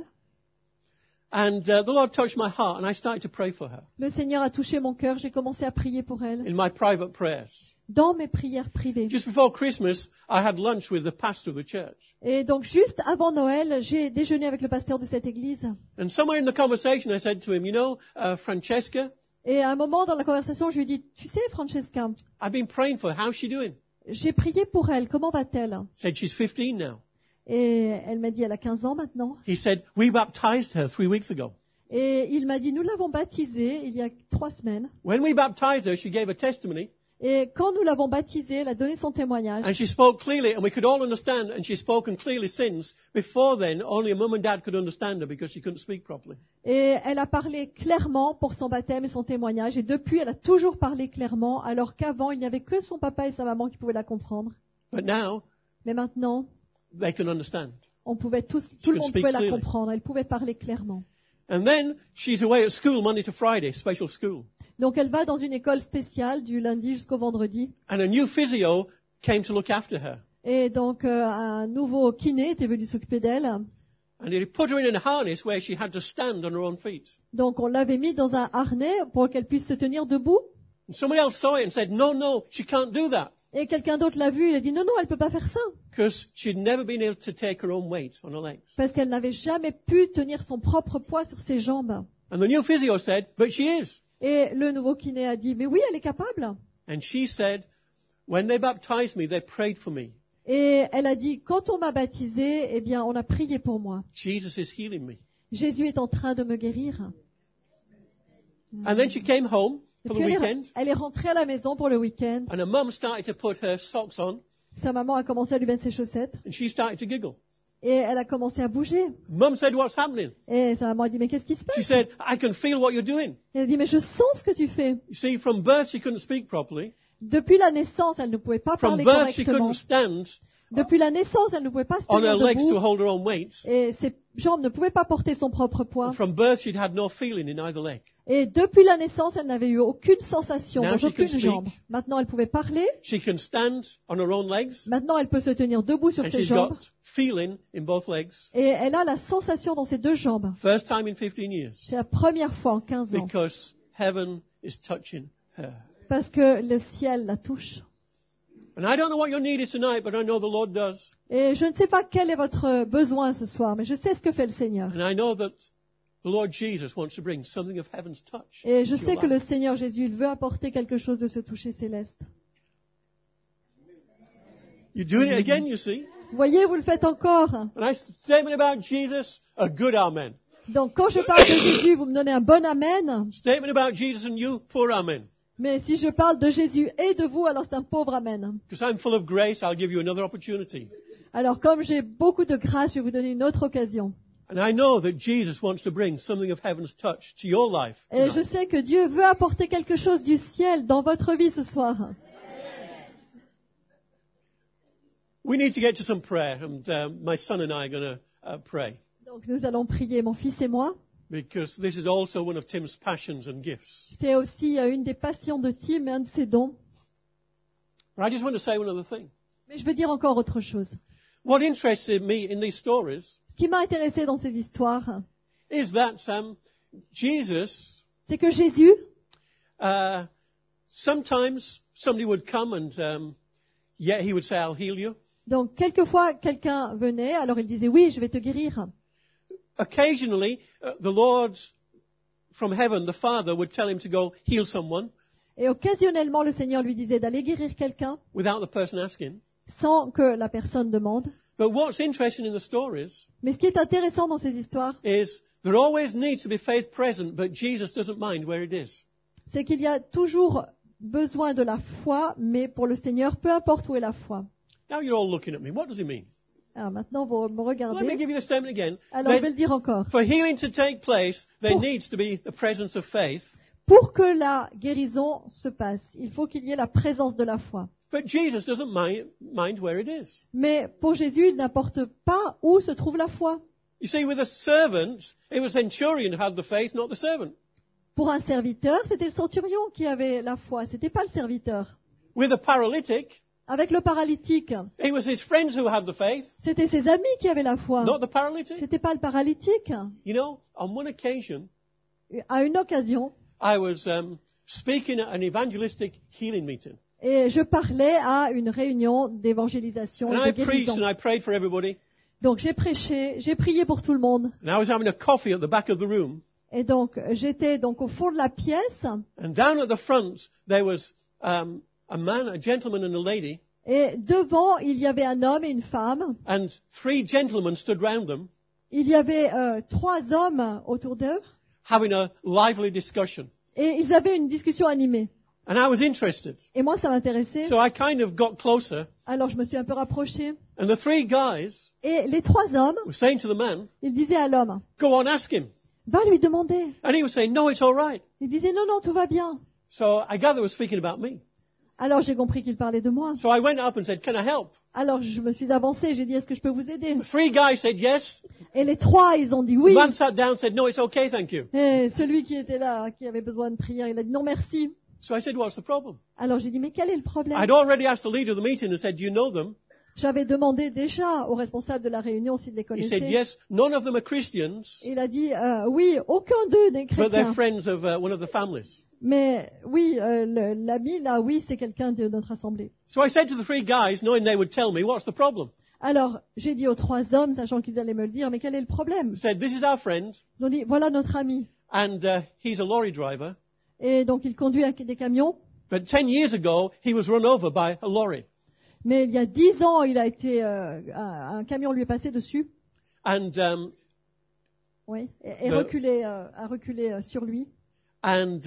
And the Lord touched my heart, and I started to pray for her Le Seigneur a touché mon cœur. J'ai commencé à prier pour elle. in my private prayers. Dans mes prières privées. Just before Christmas, I had lunch with the pastor of the church. Et donc, juste avant Noël, j'ai déjeuné avec le pasteur de cette église. And somewhere in the conversation, I said to him, you know, Francesca, Et à un moment dans la conversation, je lui ai dit, tu sais, Francesca, I've been praying for her. How's she doing? j'ai prié pour elle. Comment va-t-elle? Said she's 15 now. Et elle m'a dit, elle a 15 ans maintenant. He said, we baptized her 3 weeks ago. Et il m'a dit, nous l'avons baptisée il y a 3 semaines. When we baptized her, she gave a testimony, Et quand nous l'avons baptisée, elle a donné son témoignage. and she spoke clearly, and we could all understand, and she's spoken clearly since. Before then, only her mum and dad could understand her because she couldn't speak properly. Et elle a parlé clairement pour son baptême et son témoignage. Et depuis, elle a toujours parlé clairement, alors qu'avant, il n'y avait que son papa et sa maman qui pouvaient la comprendre. But now, Mais maintenant, they can understand. tout le can monde speak pouvait la clearly. comprendre. Elle pouvait parler clairement. And then, she's away at school Monday to Friday, special school. Donc elle va dans une école spéciale du lundi jusqu'au vendredi. And a new physio came to look after her. Et donc un nouveau kiné était venu s'occuper d'elle. And he put her in a harness where she had to stand on her own feet. Donc on l'avait mis dans un harnais pour qu'elle puisse se tenir debout. And somebody else saw it and said, no, she can't do that. Et quelqu'un d'autre l'a vu, il a dit non, elle peut pas faire ça. Because she'd never been able to take her own weight on her legs. Parce qu'elle n'avait jamais pu tenir son propre poids sur ses jambes. And the new physio said, but she is. Et le nouveau kiné a dit, mais oui, elle est capable. And she said, when they baptized me, they prayed for me. Et elle a dit, quand on m'a baptisée, eh bien, on a prié pour moi. Jesus is healing me. Jésus est en train de me guérir. And then she came home Et for puis the elle weekend. elle est rentrée à la maison pour le week-end. And her mum started to put her socks on. Sa maman a commencé à lui mettre ses chaussettes. And she started to giggle. Et elle a commencé à bouger. Mum said, what's happening? Et sa maman a dit, mais qu'est-ce qui se She passe? said, I can feel what you're doing. Elle a dit, mais je sens ce que tu fais. You see, from birth she couldn't speak properly. Depuis la naissance, elle ne pouvait pas From parler birth she correctement. couldn't stand Depuis la naissance, elle ne pouvait pas se on her tenir legs to debout. hold her own weight. Et ses jambes ne pouvaient pas porter son propre poids. From birth she'd had no feeling in either leg. Et depuis la naissance, elle n'avait eu aucune sensation Now dans she can aucune speak. jambe. Maintenant, elle pouvait parler. She can stand on her own legs. Maintenant, elle peut se tenir debout sur And ses she's jambes. got feeling in both legs. Et elle a la sensation dans ses 2 jambes. First time in 15 years. C'est la première fois en 15 ans. Because heaven is touching her. Parce que le ciel la touche. And I don't know what your need is tonight, but I know the Lord does. Et je ne sais pas quel est votre besoin ce soir, mais je sais ce que fait le Seigneur. And I know that the Lord Jesus wants to bring something of heaven's touch. Et je to sais your que le life. Seigneur Jésus, il veut apporter quelque chose de ce toucher céleste. You're doing it again, you see. Vous voyez, vous le faites encore. And I statement about Jesus, a good amen. Donc quand je parle de Jésus, vous me donnez un bon amen. Statement about Jesus and you, poor amen. Mais si je parle de Jésus et de vous, alors c'est un pauvre amen. Because I'm full of grace, I'll give you another opportunity. Alors comme j'ai beaucoup de grâce, je vais vous donner une autre occasion. And I know that Jesus wants to bring something of heaven's touch to your life Et je tonight. sais que Dieu veut apporter quelque chose du ciel dans votre vie ce soir. We need to get to some prayer, and my son and I are going to pray. Donc nous allons prier, mon fils et moi. Because this is also one of Tim's passions and gifts. C'est aussi une des passions de Tim et un de ses dons. But I just want to say one other thing. Mais je veux dire encore autre chose. What interested me in these stories Ce qui m'a intéressé dans ces histoires, is that Jesus, c'est que Jésus, sometimes somebody would come and yeah, he would say, I'll heal you. donc quelquefois quelqu'un venait, alors il disait oui, je vais te guérir. Occasionally, the Lord from heaven, the Father, would tell him to go heal someone Et occasionnellement, le Seigneur lui disait d'aller guérir quelqu'un without the person asking. sans que la personne demande. But what's interesting in the stories Mais ce qui est intéressant dans ces histoires, is there always needs to be faith present, but Jesus doesn't mind where it is. c'est qu'il y a toujours besoin de la foi, mais pour le Seigneur, peu importe où est la foi. Now you're all looking at me. What does he mean? Alors maintenant, vous me Let me regardez. give you the statement again. Alors je vais Then, le dire encore. for healing to take place, there Pour- needs to be the presence of faith. Pour que la guérison se passe, il faut qu'il y ait la présence de la foi. But Jesus doesn't mind where it is. Mais pour Jésus, il n'importe pas où se trouve la foi. You see, with a servant, it was the centurion who had the faith, not the servant. Pour un serviteur, c'était le centurion qui avait la foi, c'était pas le serviteur. With a paralytic, Avec le paralytique, it was his friends who had the faith, c'était ses amis qui avaient la foi. not the paralytic. C'était pas le paralytique. You know, on one occasion, À une occasion, I was speaking at an evangelistic healing meeting. et je parlais à une réunion d'évangélisation And et I de preached guérison. and I prayed for everybody. Donc j'ai prêché, j'ai prié pour tout le monde. And I was having a coffee at the back of the room. Et donc j'étais donc au fond de la pièce, And down at the front, there was a man, a gentleman and a lady. et devant il y avait un homme et une femme. And 3 gentlemen stood round them, Il y avait 3 hommes autour d'eux, having a lively discussion. Et ils avaient une discussion animée. And I was interested. Et moi, ça m'intéressait. So I kind of got closer. Alors je me suis un peu rapprochée. And the 3 guys Et les 3 hommes, were saying to the man, ils disaient à l'homme, go on, ask him. va lui demander. And he was saying, no, it's all right. Il disait, non, non, tout va bien. So I gather he was speaking about me. Alors j'ai compris qu'il parlait de moi. So I went up and said, can I help? Alors je me suis avancée, j'ai dit, est-ce que je peux vous aider? The 3 guys said yes. Et les 3, ils ont dit oui. The man sat down and said, no, it's okay, thank you. Et celui qui était là, qui avait besoin de prière, il a dit non merci. So I said, what's the problem? Alors j'ai dit, mais quel est le problème? I'd already asked the leader of the meeting and said, do you know them? J'avais demandé déjà au responsable de la réunion s'il les He said, connaissait. yes, none of them are Christians, Et il a dit, oui, aucun d'eux n'est but they're chrétien. friends of one of the families. Mais oui, l'ami là, oui, c'est quelqu'un de notre assemblée. So I said to the 3 guys, knowing they would tell me, what's the problem? Alors j'ai dit aux 3 hommes, sachant qu'ils allaient me le dire, mais quel est le problème? I said, this is our friend, Ils ont dit, voilà notre ami. and he's a lorry driver. Et donc il conduit des camions. But 10 years ago, he was run over by a lorry. Mais il y a 10 ans, il a été, un camion lui est passé dessus. And, Oui, et Le- a reculé sur lui. and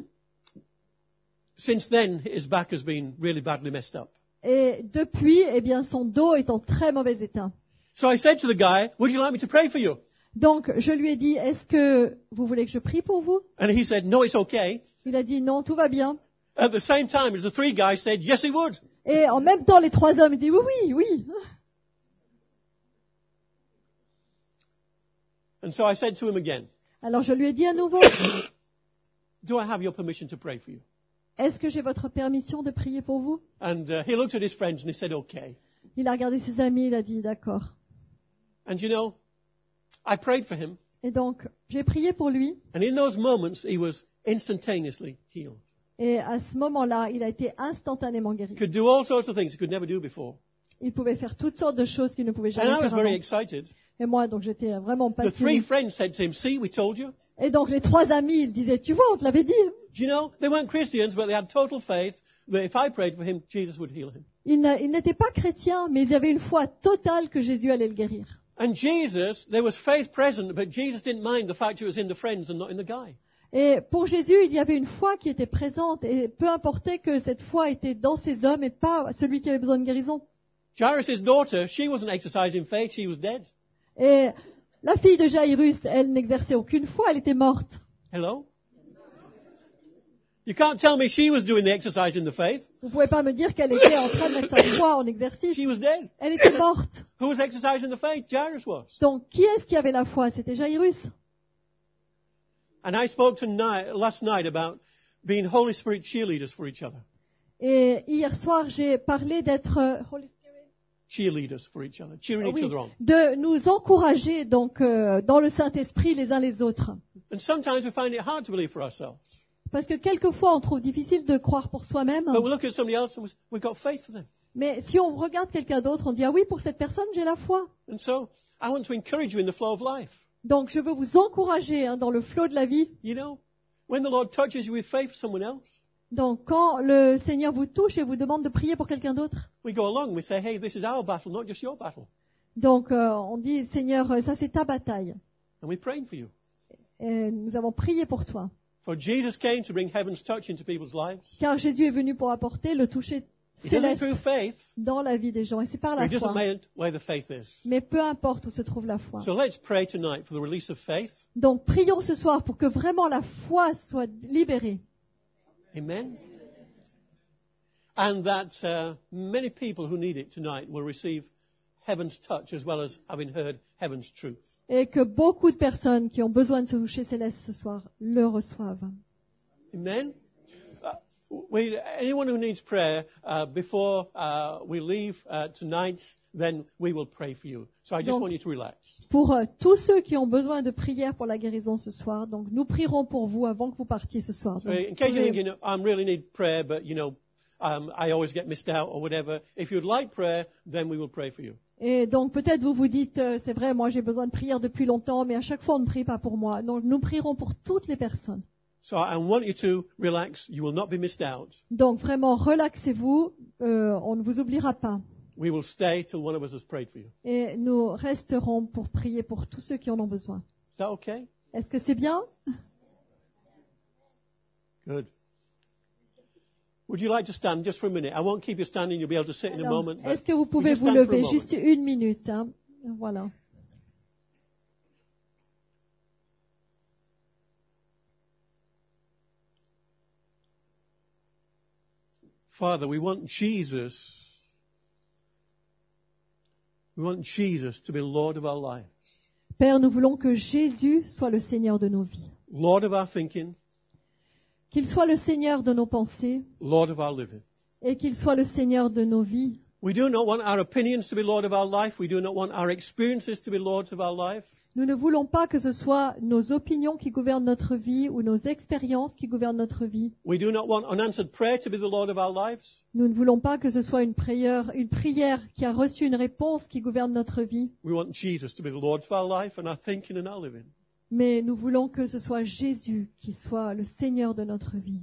since then, his back has been really badly messed up. Et depuis, eh bien, son dos est en très mauvais état. So I said to the guy, would you like me to pray for you? Donc, je lui ai dit, est-ce que vous voulez que je prie pour vous? And he said, no, it's okay. Il a dit, non, tout va bien. At the same time as the 3 guys said, yes, he would. Et en même temps, les 3 hommes disent, oui, oui, oui. And so I said to him again, Alors, je lui ai dit à nouveau, do I have your permission to pray for you? est-ce que j'ai votre permission de prier pour vous? And he looked at his friends and he said, okay. Il a regardé ses amis, il a dit, d'accord. And you know, I prayed for him. Et donc, j'ai prié pour lui. And in those moments, he was instantaneously healed. Et à ce moment-là, il a été instantanément guéri. He could do all sorts of things he could never do before. Il pouvait faire toutes sortes de choses qu'il ne pouvait And jamais I was faire very avant. excited. Et moi, donc, j'étais vraiment The 3 passionnée. friends said to him, see, we told you. Et donc, les 3 amis, ils disaient, tu vois, on te l'avait dit. Do you know, they weren't Christians, but they had total faith that if I prayed for him, Jesus would heal him. Ils n'étaient pas chrétiens, mais ils avaient une foi totale que Jésus allait le guérir. And Jesus, there was faith present, but Jesus didn't mind the fact it was in the friends and not in the guy. Et pour Jésus, il y avait une foi qui était présente, et peu importait que cette foi était dans ces hommes et pas celui qui avait besoin de guérison. Jairus' daughter, she wasn't exercising faith, she was dead. Et la fille de Jairus, elle n'exerçait aucune foi, elle était morte. Hello? You can't tell me she was doing the exercise in the faith. Vous pouvez pas me dire qu'elle était en train de mettre sa foi en exercice. She was dead. Elle était morte. Who was exercising the faith? Jairus was. Donc, qui est-ce qui avait la foi? C'était Jairus. And I spoke last night about being Holy Spirit cheerleaders for each other. Et hier soir, j'ai parlé d'être Cheerleaders for each other. Cheering each oui, other on. de nous encourager donc dans le Saint-Esprit les uns les autres. And sometimes we find it hard to believe for ourselves. Parce que quelquefois, on trouve difficile de croire pour soi-même. But we look at somebody else and we've got faith for them. Mais si on regarde quelqu'un d'autre, on dit, ah oui, pour cette personne, j'ai la foi. And so I want to encourage you in the flow of life. Donc, je veux vous encourager dans le flot de la vie. You know, when the Lord touches you with faith for someone else, Donc, quand le Seigneur vous touche et vous demande de prier pour quelqu'un d'autre, we go along, we say, hey, this is our battle, not just your battle. donc on dit, Seigneur, ça c'est ta bataille. And we're praying for you. Et nous avons prié pour toi. For Jesus came to bring heaven's touch into people's lives. Car Jésus est venu pour apporter le toucher He does it céleste through faith, dans la vie des gens. Et c'est par but la he doesn't foi. mind where the faith is. Mais peu importe où se trouve la foi. So let's pray tonight for the release of faith. Donc, prions ce soir pour que vraiment la foi soit libérée. Amen. And that many people who need it tonight will receive heaven's touch as well as having heard heaven's truth. Et que beaucoup de personnes qui ont besoin de ce toucher céleste ce soir le reçoivent. Amen. Anyone who needs prayer before we leave tonight, then we will pray for you. So I just Donc, want you to relax. Pour tous ceux qui ont besoin de prière pour la guérison ce soir, donc nous prierons pour vous avant que vous partiez ce soir. So Donc, in vous case you pouvez- think, I really need prayer, but I always get missed out or whatever. If you'd like prayer, then we will pray for you. Et donc peut-être vous vous dites, c'est vrai, moi j'ai besoin de prière depuis longtemps, mais à chaque fois on ne prie pas pour moi. Donc nous prierons pour toutes les personnes. So I want you to relax. You will not be missed out. Donc vraiment relaxez-vous, on ne vous oubliera pas. We will stay till one of us has prayed for you. Et nous resterons pour prier pour tous ceux qui en ont besoin. Is that okay? Est-ce que c'est bien? Good. Would you like to stand just for a minute? I won't keep you standing. You'll be able to sit in a Alors, moment. but est-ce que vous would pouvez you vous stand for a lever moment? juste une minute, hein? Voilà. Father, we want Jesus. We want Jesus to be Lord of our lives. Père, nous voulons que Jésus soit le Seigneur de nos vies, Lord of our thinking. qu'il soit le Seigneur de nos pensées Lord of our living. et qu'il soit le Seigneur de nos vies. We do not want our opinions to be Lord of our life. We do not want our experiences to be Lords of our life. Nous ne voulons pas que ce soit nos opinions qui gouvernent notre vie ou nos expériences qui gouvernent notre vie. We do not want unanswered prayer to be the Lord of our lives. Nous ne voulons pas que ce soit une prière qui a reçu une réponse qui gouverne notre vie. We want Jesus to be the Lord of our life and our thinking and our living. Mais nous voulons que ce soit Jésus qui soit le Seigneur de notre vie.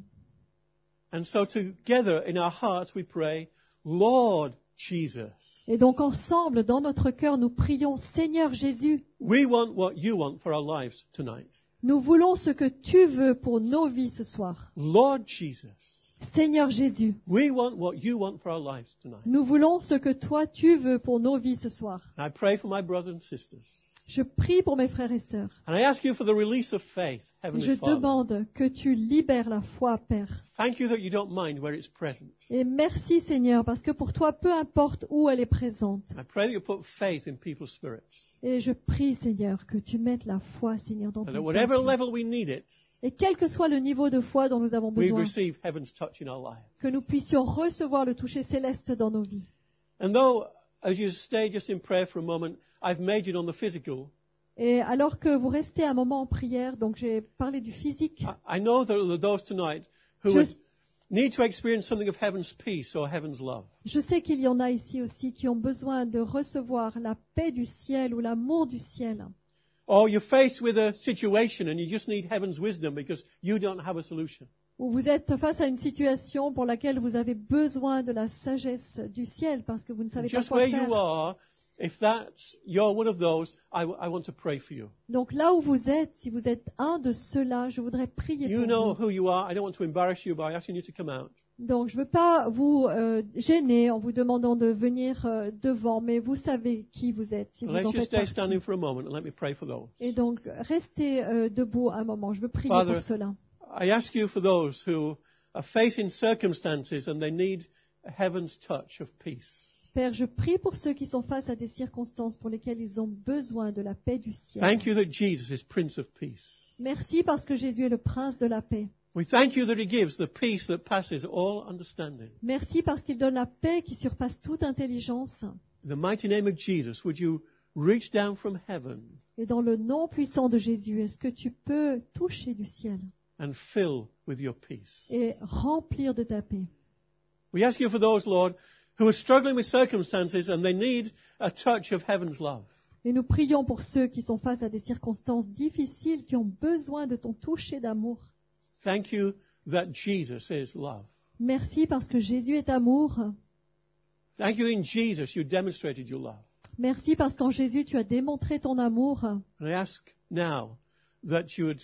And so together in our hearts we pray, Lord Jesus. Et donc ensemble, dans notre cœur, nous prions, Seigneur Jésus, We want what you want for our lives tonight. nous voulons ce que tu veux pour nos vies ce soir. Lord Jesus. Seigneur Jésus, We want what you want for our lives tonight. nous voulons ce que toi tu veux pour nos vies ce soir. I pray for my brothers and sisters. Je prie pour mes frères et sœurs. And I ask you for the release of faith, Et Heavenly je Father. demande que tu libères la foi, Père. Thank you that you don't mind where it's present. Et merci Seigneur, parce que pour toi, peu importe où elle est présente. I pray that you put faith in people's spirits. Et je prie Seigneur que tu mettes la foi, Seigneur, dans And ton at whatever peuple. level we need it, Et quel que soit le niveau de foi dont nous avons we besoin, receive heaven's touch in our life. que nous puissions recevoir le toucher céleste dans nos vies. And though, as you stay just in prayer for a moment, I've majored on the physical, Et alors que vous restez un moment en prière, donc j'ai parlé du physique, I know there are those tonight who Je- would need to experience something of heaven's peace or heaven's love. je sais qu'il y en a ici aussi qui ont besoin de recevoir la paix du ciel ou l'amour du ciel. Or you're faced with a situation and you just need heaven's wisdom because you don't have a solution. Ou vous êtes face à une situation pour laquelle vous avez besoin de la sagesse du ciel parce que vous ne savez pas Just quoi where you faire. are, if you're one of those, I want to pray for you. Donc là où vous êtes, si vous êtes un de ceux-là, je voudrais prier You pour know vous. who you are. I don't want to embarrass you by asking you to come out. Donc je ne veux pas vous gêner en vous demandant de venir devant, mais vous savez qui vous êtes, si vous Let's en just faites stay partie. standing for a moment and let me pray for those. Et donc restez debout un moment, je veux prier Father, pour cela. I ask you for those who are facing circumstances and they need heaven's touch of peace. Père, je prie pour ceux qui sont face à des circonstances pour lesquelles ils ont besoin de la paix du ciel. Thank you that Jesus is Prince of Peace. Merci parce que Jésus est le prince de la paix. We thank you that he gives the peace that passes all understanding. Merci parce qu'il donne la paix qui surpasse toute intelligence. In the mighty name of Jesus, would you reach down from heaven Et dans le nom puissant de Jésus, est-ce que tu peux toucher du ciel and fill with your peace? et remplir de ta paix? We ask you for those, Lord, who are struggling with circumstances and they need a touch of heaven's love. Et nous prions pour ceux qui sont face à des circonstances difficiles, qui ont besoin de ton toucher d'amour. Thank you that Jesus is love. Merci parce que Jésus est amour. Thank you in Jesus you demonstrated your love. Merci parce qu'en Jésus, tu as démontré ton amour. And I ask now that you would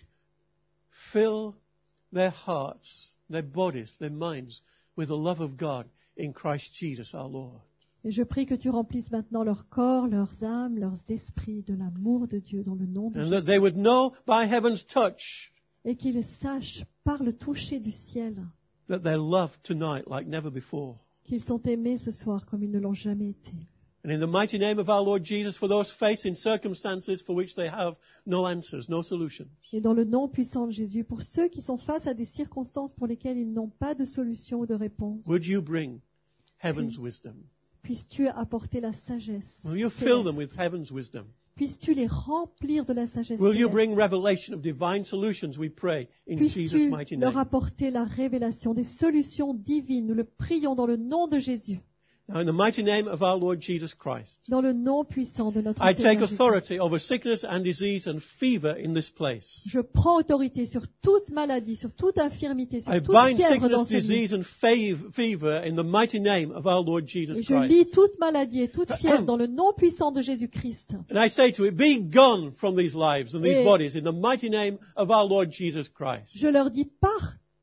fill their hearts, their bodies, their minds with the love of God in Christ Jesus our Lord. Et je prie que tu remplisses maintenant leur corps, leurs âmes, leurs esprits de l'amour de Dieu dans le nom de And Jésus. that they would know by heaven's touch Et qu'ils sachent par le toucher du ciel that they're loved tonight like never before. qu'ils sont aimés ce soir comme ils ne l'ont jamais été. And in the mighty name of our Lord Jesus, for those facing circumstances for which they have no answers, no solutions, Et dans le nom puissant de Jésus, pour ceux qui sont face à des circonstances pour lesquelles ils n'ont pas de solution ou de réponse, would you bring heaven's wisdom? puisses-tu apporter la sagesse Will you fill them céleste. with heaven's wisdom? Puisses-tu les remplir de la sagesse Will you céleste. bring revelation of divine solutions, we pray, in Jesus' Puisses-tu mighty leur name? apporter la révélation des solutions divines. Nous le prions dans le nom de Jésus, Now, in the mighty name of our Lord Jesus Christ, dans le nom puissant de notre I take Seigneur Jésus. authority over sickness and disease and fever in this place. Je prends autorité sur toute maladie, sur toute infirmité, sur I toute bind fièvre dans sickness, ce lieu. disease and fever in the mighty name of our Lord Jesus Et je Christ. lis toute maladie et toute fièvre dans le nom puissant de Jésus-Christ. And I say to it, be gone from these lives and these Et- bodies in the mighty name of our Lord Jesus Christ. Je leur dis, pars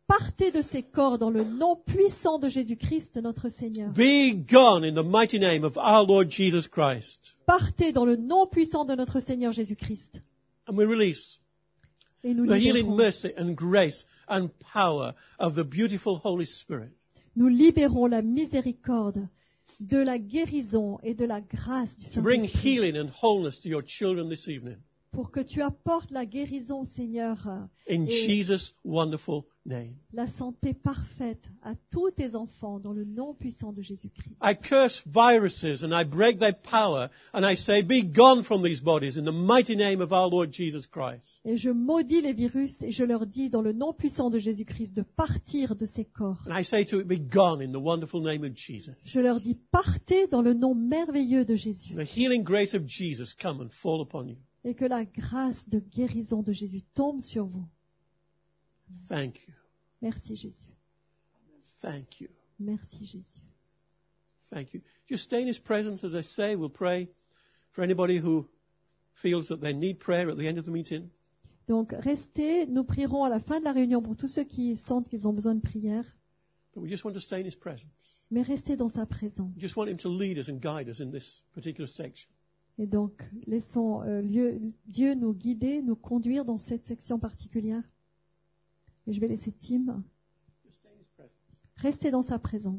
partez de ces corps dans le nom puissant de Jésus-Christ, notre Seigneur. Be gone in the mighty name of our Lord Jesus Christ. Partez dans le nom puissant de notre Seigneur Jésus-Christ. And we release Et nous the healing libérons, mercy and grace and power of the beautiful Holy Spirit. nous libérons la miséricorde de la guérison et de la grâce du To bring Saint-Esprit healing and wholeness to your children this evening. pour que tu apportes la guérison, Seigneur, In et Jesus' wonderful name. la santé parfaite à tous tes enfants dans le nom puissant de Jésus-Christ. I curse viruses and I break their power and I say, be gone from these bodies in the mighty name of our Lord Jesus Christ. Et je maudis les virus et je leur dis dans le nom puissant de Jésus-Christ de partir de ces corps. And I say to it, be gone in the wonderful name of Jesus. Je leur dis partez dans le nom merveilleux de Jésus The healing grace of Jesus come and fall upon you. et que la grâce de guérison de Jésus tombe sur vous. Thank you. Merci Jésus. Thank you. Merci Jésus. Thank you. Just stay in His presence, as I say. We'll pray for anybody who feels that they need prayer at the end of the meeting. Donc restez, nous prierons à la fin de la réunion pour tous ceux qui sentent qu'ils ont besoin de prière, But we just want to stay in His presence. mais restez dans sa présence. We just want Him to lead us and guide us in this particular section. Et donc laissons Dieu nous guider, nous conduire dans cette section particulière. Et je vais laisser Tim. Just stay in His presence. Restez dans sa présence.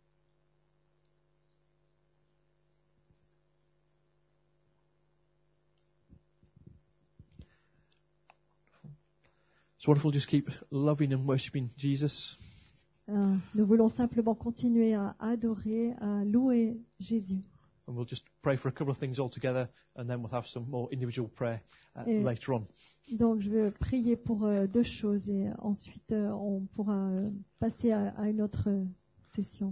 It's wonderful. Just keep loving and worshipping Jesus. Nous voulons simplement continuer à adorer, à louer Jésus. And we'll just pray for a couple of things all together, and then we'll have some more individual prayer Et- later on. Donc je vais prier pour deux choses et ensuite on pourra passer à une autre session.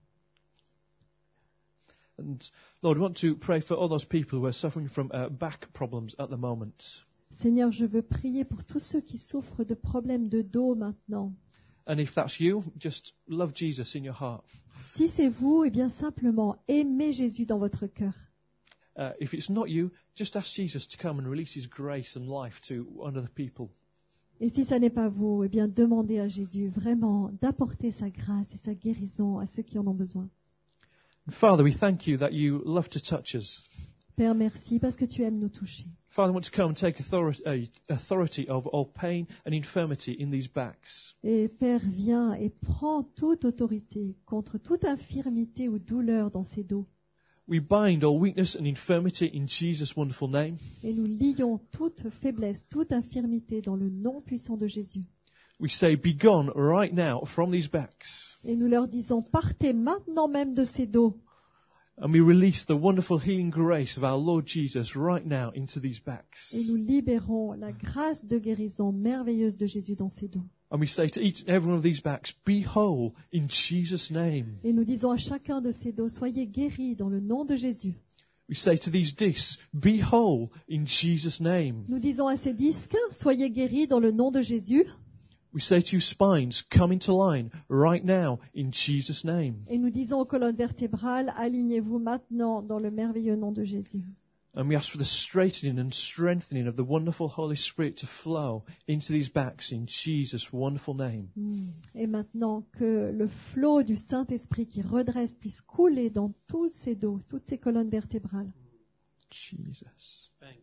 And Lord, we want to pray for all those people who are suffering from back problems at the moment. Seigneur, je veux prier pour tous ceux qui souffrent de problèmes de dos maintenant. And if that's you, just love Jesus in your heart. Si c'est vous, eh bien simplement aimez Jésus dans votre cœur. If it's not you, just ask Jesus to come and release His grace and life to other people. Et si ça n'est pas vous, eh bien demandez à Jésus vraiment d'apporter sa grâce et sa guérison à ceux qui en ont besoin. And Father, we thank you that you love to touch us. Père, merci parce que tu aimes nous toucher. Father, I want to come and take authority over all pain and infirmity in these backs. Et Père, viens et prends toute autorité contre toute infirmité ou douleur dans ces dos. We bind all weakness and infirmity in Jesus' wonderful name. Et nous lions toute faiblesse, toute infirmité dans le nom puissant de Jésus. We say, be gone right now from these backs. Et nous leur disons, partez maintenant même de ces dos. And we release the wonderful healing grace of our Lord Jesus right now into these backs. Et nous libérons la grâce de guérison merveilleuse de Jésus dans ces dos. And we say to each and every one of these backs, be whole in Jesus' name. Et nous disons à chacun de ces dos, soyez guéris dans le nom de Jésus. We say to these discs, be whole in Jesus' name. Nous disons à ces disques, soyez guéris dans le nom de Jésus. We say to you spines, come into line right now in Jesus' name. Et nous disons aux colonnes vertébrales, alignez-vous maintenant dans le merveilleux nom de Jésus. And we ask for the straightening and strengthening of the wonderful Holy Spirit to flow into these backs in Jesus' wonderful name. Et maintenant que le flot du Saint-Esprit qui redresse puisse couler dans tous ces dos, toutes ces colonnes vertébrales. Jesus. Thank you.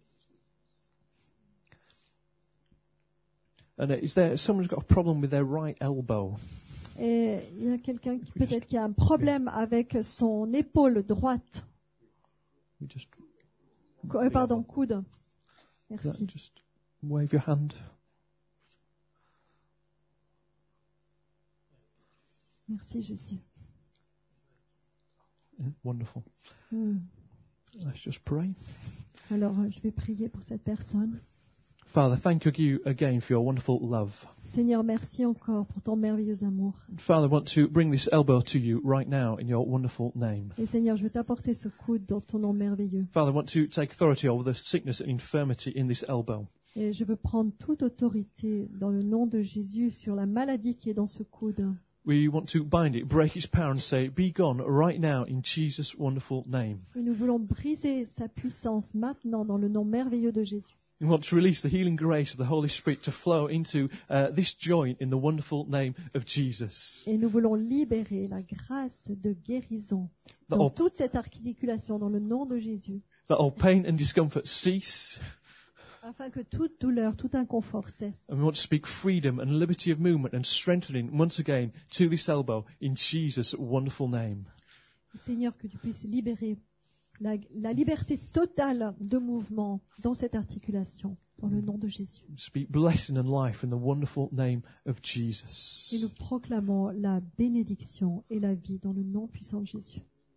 And is there someone's got a problem with their right elbow? Et il y a quelqu'un qui peut-être qui a un problème avec son épaule droite. You just, Coude. that, Merci. just wave your hand. Merci Jésus. Yeah, wonderful. Hmm. Let's just pray. Alors je vais prier pour cette personne. Father, thank you again for your wonderful love. Seigneur, merci encore pour ton merveilleux amour. Father, I want to bring this elbow to you right now in your wonderful name. Et Seigneur, je veux t'apporter ce coude dans ton nom merveilleux. Father, I want to take authority over the sickness and infirmity in this elbow. Et je veux prendre toute autorité dans le nom de Jésus sur la maladie qui est dans ce coude. We want to bind it, break its power and say, be gone right now in Jesus' wonderful name. Et nous voulons briser sa puissance maintenant dans le nom merveilleux de Jésus. We want to release the healing grace of the Holy Spirit to flow into this joint in the wonderful name of Jesus. Et nous voulons libérer la grâce de guérison dans toute cette articulation dans le nom de Jésus, That all pain and discomfort cease. afin que toute douleur, tout inconfort cesse. And we want to speak freedom and liberty of movement and strengthening once again to this elbow in Jesus' wonderful name. Seigneur, que tu puisses libérer la liberté totale de mouvement dans cette articulation, dans le nom de Jésus. Speak blessing and life in the wonderful name of Et Jesus. nous proclamons la bénédiction et la vie dans le nom puissant de Jésus.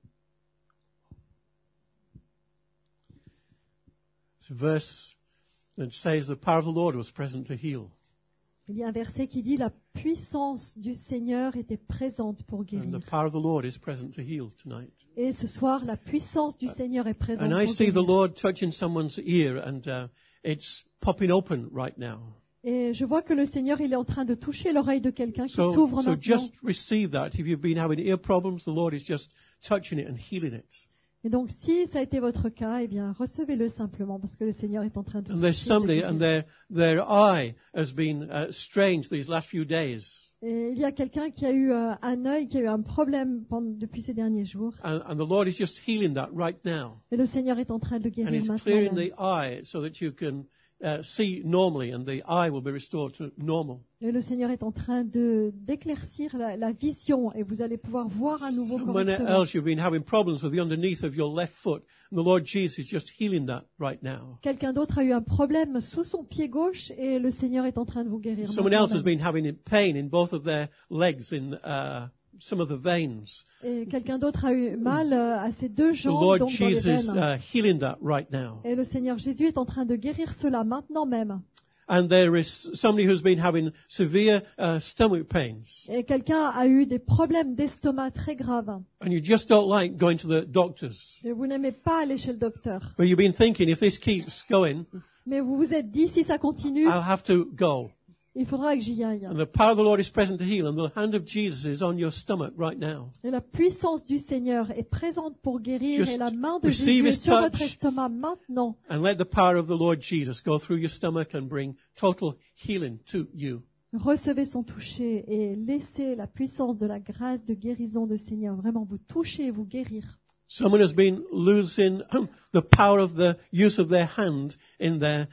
It's a verse that says the power of the Lord was present to heal. Il y a un verset qui dit la puissance du Seigneur était présente pour And guérir. the power of the Lord is present to heal tonight. Et ce soir, la puissance du Seigneur est présente And I pour see the guérir. Lord touching someone's ear and it's popping open right now. Et je vois que le Seigneur, il est en train de toucher l'oreille de quelqu'un qui So s'ouvre maintenant. just receive that. If you've been having ear problems, the Lord is just touching it and healing it. Et donc, si ça a été votre cas, eh bien, recevez-le simplement parce que le Seigneur est en train de And there's toucher. somebody and their eye has been strange these last few days. Et il y a quelqu'un qui a eu un œil, qui a eu un problème depuis ces derniers jours. And the Lord is just healing that right now. Et le Seigneur est en train de le And guérir He's maintenant. clearing même. the eye so that you can see normally and the eye will be restored to normal. Et le Seigneur est en train d'éclaircir la vision et vous allez pouvoir voir à nouveau Someone correctement. else, you've been having problems with the underneath of your left foot. And the Lord Jesus is just healing that right now. Quelqu'un d'autre a eu un problème sous son pied gauche et le Seigneur est en train de vous guérir. Someone maintenant else has même. been having pain in both of their legs in some of the veins. Et quelqu'un d'autre a eu mal à ses deux The jambes, Lord donc dans les Jesus veines. healing that right now. Et le Seigneur Jésus est en train de guérir cela maintenant même. And there is somebody who's been having severe stomach pains. Et quelqu'un a eu des problèmes d'estomac très graves. And you just don't like going to the doctors. Et vous n'aimez pas aller chez le docteur. But you've been thinking, if this keeps going, Mais vous vous êtes dit, si ça continue, I'll have to go. il faudra que j'y aille. And the power of the Lord is present to heal, and the hand of Jesus is on your stomach right now. Et la puissance du Seigneur est présente pour guérir Just et la main de receive Jésus est his sur touch. votre estomac maintenant. And let the power of the Lord Jesus go through your stomach and bring total healing to you. Recevez son toucher et laissez la puissance de la grâce de guérison du Seigneur vraiment vous toucher et vous guérir. Someone has been losing the power of the use of their hand in their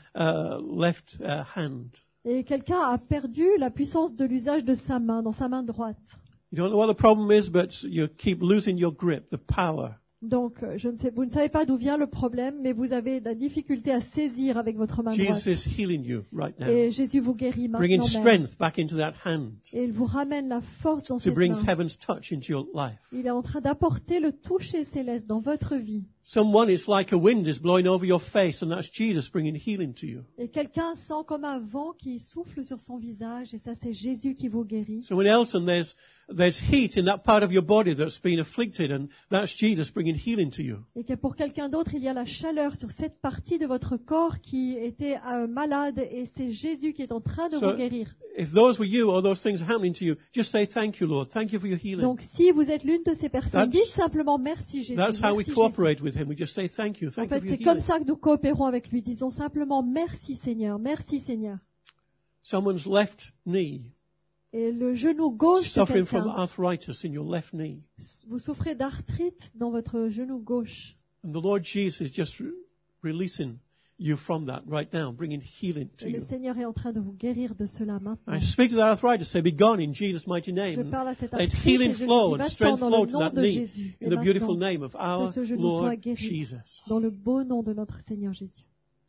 left hand. Et quelqu'un a perdu la puissance de l'usage de sa main, dans sa main droite. You don't know what the problem is, but you keep losing your grip, the power. Donc, vous ne savez pas d'où vient le problème, mais vous avez la difficulté à saisir avec votre main droite. Jesus is healing you right now, Et Jésus vous guérit bringing maintenant même. strength back into that hand Et il vous ramène la force dans to cette bring main. heaven's touch into your life. Il est en train d'apporter le toucher céleste dans votre vie. Someone, it's like a wind is blowing over your face, and that's Jesus bringing healing to you. Et quelqu'un sent comme un vent qui souffle sur son visage, et ça c'est Jésus qui vous guérit. Someone else, and there's heat in that part of your body that's been afflicted, and that's Jesus bringing healing to you. Et que pour quelqu'un d'autre, il y a la chaleur sur cette partie de votre corps qui était malade, et c'est Jésus qui est en train de So- vous guérir. If those were you or those things are happening to you, just say thank you, Lord. Thank you for your healing. Donc si vous êtes l'une de ces personnes, That's- dites simplement merci Jésus. That's how we Merci, Jésus. cooperate with Him. We just say thank you. En Thank you fait, for your c'est comme healing. ça que nous coopérons avec lui. Disons simplement merci Seigneur, merci Seigneur. Someone's left knee, Et le genou gauche de suffering from quelqu'un, arthritis in your left knee. vous souffrez d'arthrite dans votre genou gauche. And the Lord Jesus is just releasing you from that right now, bringing healing to Et le you. Seigneur est en train de vous guérir de cela maintenant. I speak to that arthritis, say, be gone in Jesus' mighty Je name. parle à cette Let arthrite healing et je flow lui and dis strength va-t'en dans flow le to nom that de knee Jésus. Et in the beautiful maintenant, name of our que ce genou soit Lord guéri Jesus. dans le beau nom de notre Seigneur Jésus.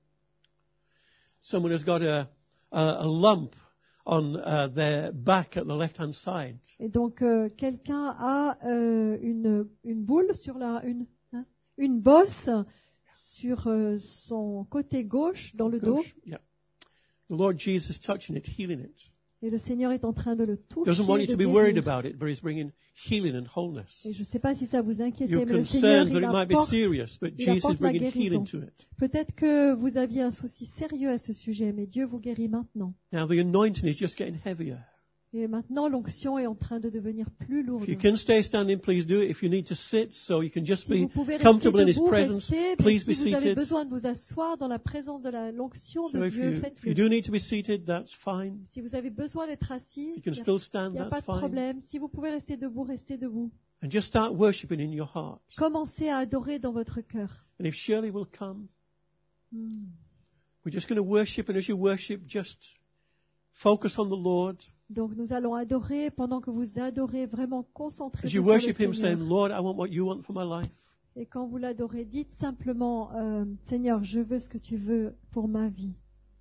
Someone has got a lump on their back at the left-hand side. Et donc quelqu'un a une boule sur une bosse sur son côté gauche dans le dos. Gosh, yeah. The Lord Jesus is touching it, healing it. Et le Seigneur est en train de le toucher, Doesn't want you de to be worried guérir. about it, but He's bringing healing and wholeness. Et je ne sais pas si ça vous inquiète, You're mais le Seigneur, concerned that il it might be apporte, serious, but il Jesus is apporte la bringing healing guérison. to it. Peut-être que vous aviez un souci sérieux à ce sujet, mais Dieu vous guérit maintenant. Now the anointing is just getting heavier. Et maintenant, l'onction est en train de devenir plus lourde. If you can stay standing, please do it. If you need to sit so you can just Si be vous pouvez rester comfortable in His debout, presence, restez, mais please be si vous avez seated. besoin de vous asseoir dans la présence de l'onction So de if Dieu, you faites-le. do need to be seated, that's fine. Si vous avez besoin d'être assis, If you il can n'y a, still stand, il y a pas that's de fine. problème. Si vous pouvez rester debout, restez debout. And just start worshiping in your heart. Commencez à adorer dans votre cœur. And if Shirley will come, Hmm. we're just going to worship. And as you worship, just focus on the Lord. Donc nous allons adorer pendant que vous adorez, vraiment concentrez-vous As sur you le worship Him, Seigneur. saying, Lord, I want what you want for my life. Et quand vous l'adorez, dites simplement, Seigneur, je veux ce que tu veux pour ma vie.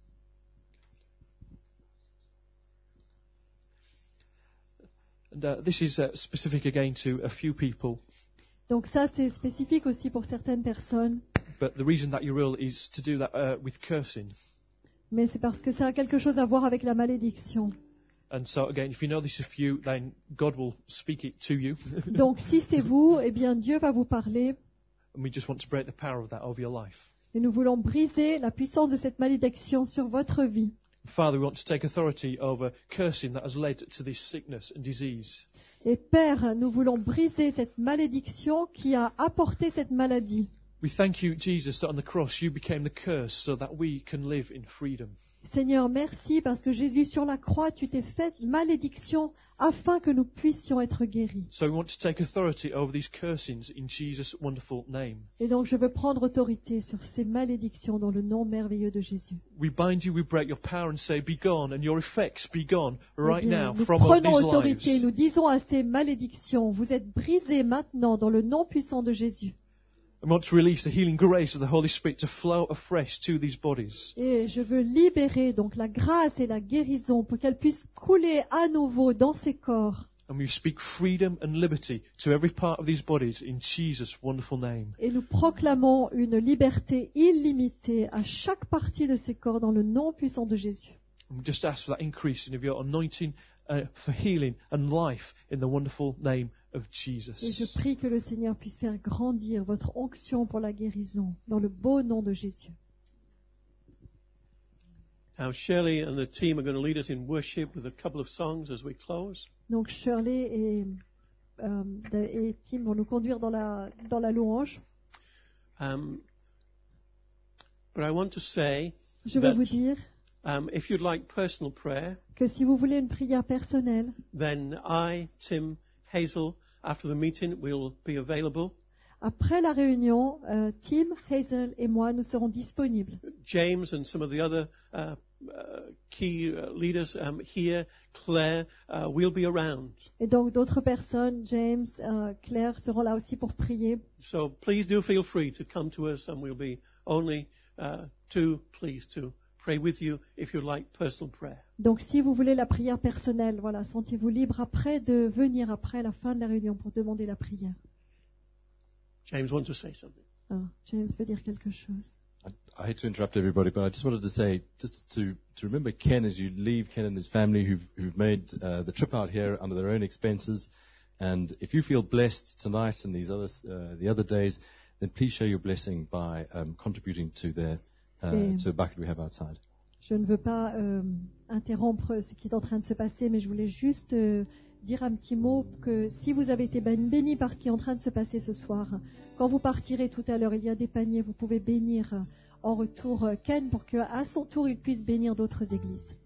And this is specific again to a few people. Donc ça, c'est spécifique aussi pour certaines personnes, But the reason that you will is to do that with cursing. mais c'est parce que ça a quelque chose à voir avec la malédiction. And so again, if you know this is for you, then God will speak it to you. Donc si c'est vous, eh bien Dieu va vous parler And we just want to break the power of that over your life. et nous voulons briser la puissance de cette malédiction sur votre vie. Father, we want to take authority over cursing that has led to this sickness and disease. Et Père, nous voulons briser cette malédiction qui a apporté cette maladie. We thank you, Jesus, that on the cross you became the curse so that we can live in freedom. Seigneur, merci parce que Jésus, sur la croix, tu t'es fait malédiction afin que nous puissions être guéris. So we want to take authority over these cursings in Jesus' wonderful name. Et donc je veux prendre autorité sur ces malédictions dans le nom merveilleux de Jésus. We bind you, we break your power and say, be gone, and your effects be gone right Eh bien, now nous from all prenons these autorité, lives. nous disons à ces malédictions, vous êtes brisés maintenant dans le nom puissant de Jésus. I want to release the healing grace of the Holy Spirit to flow afresh to these bodies. Et je veux libérer donc la grâce et la guérison pour qu'elle puisse couler à nouveau dans ces corps. And we speak freedom and liberty to every part of these bodies in Jesus' wonderful name. Et nous proclamons une liberté illimitée à chaque partie de ces corps dans le nom puissant de Jésus. And we just ask for that increase of your anointing for healing and life in the wonderful name of Et je Jesus. prie que le Seigneur puisse faire grandir votre onction pour la guérison dans le beau nom de Jésus. Now, Shirley and the team are going to lead us in worship with a couple of songs as we close. Donc Shirley et Tim vont nous conduire dans la louange. But I want to say Je veux that vous dire if you'd like personal prayer, que si vous voulez une prière personnelle, then I, Tim, Hazel, after the meeting, will be available. après la réunion, Tim, Hazel et moi, nous serons disponibles. James and some of the other key leaders here, Claire, will be around. Et donc d'autres personnes, James, Claire, seront là aussi pour prier. So please do feel free to come to us, and we'll be only too pleased to pray with you if you'd like personal prayer. Donc si vous voulez la prière personnelle, voilà, sentez-vous libre après de venir après la fin de la réunion pour demander la prière. James wants to say something. Ah, James veut dire quelque chose. I hate to interrupt everybody, but I just wanted to say, just to remember Ken as you leave, Ken and his family who've made the trip out here under their own expenses. And if you feel blessed tonight and the other days, then please show your blessing by contributing to to a bucket we have outside. Je ne veux pas interrompre ce qui est en train de se passer, mais je voulais juste dire un petit mot que si vous avez été bénis par ce qui est en train de se passer ce soir, quand vous partirez tout à l'heure, il y a des paniers, vous pouvez bénir en retour Ken pour qu'à son tour il puisse bénir d'autres églises.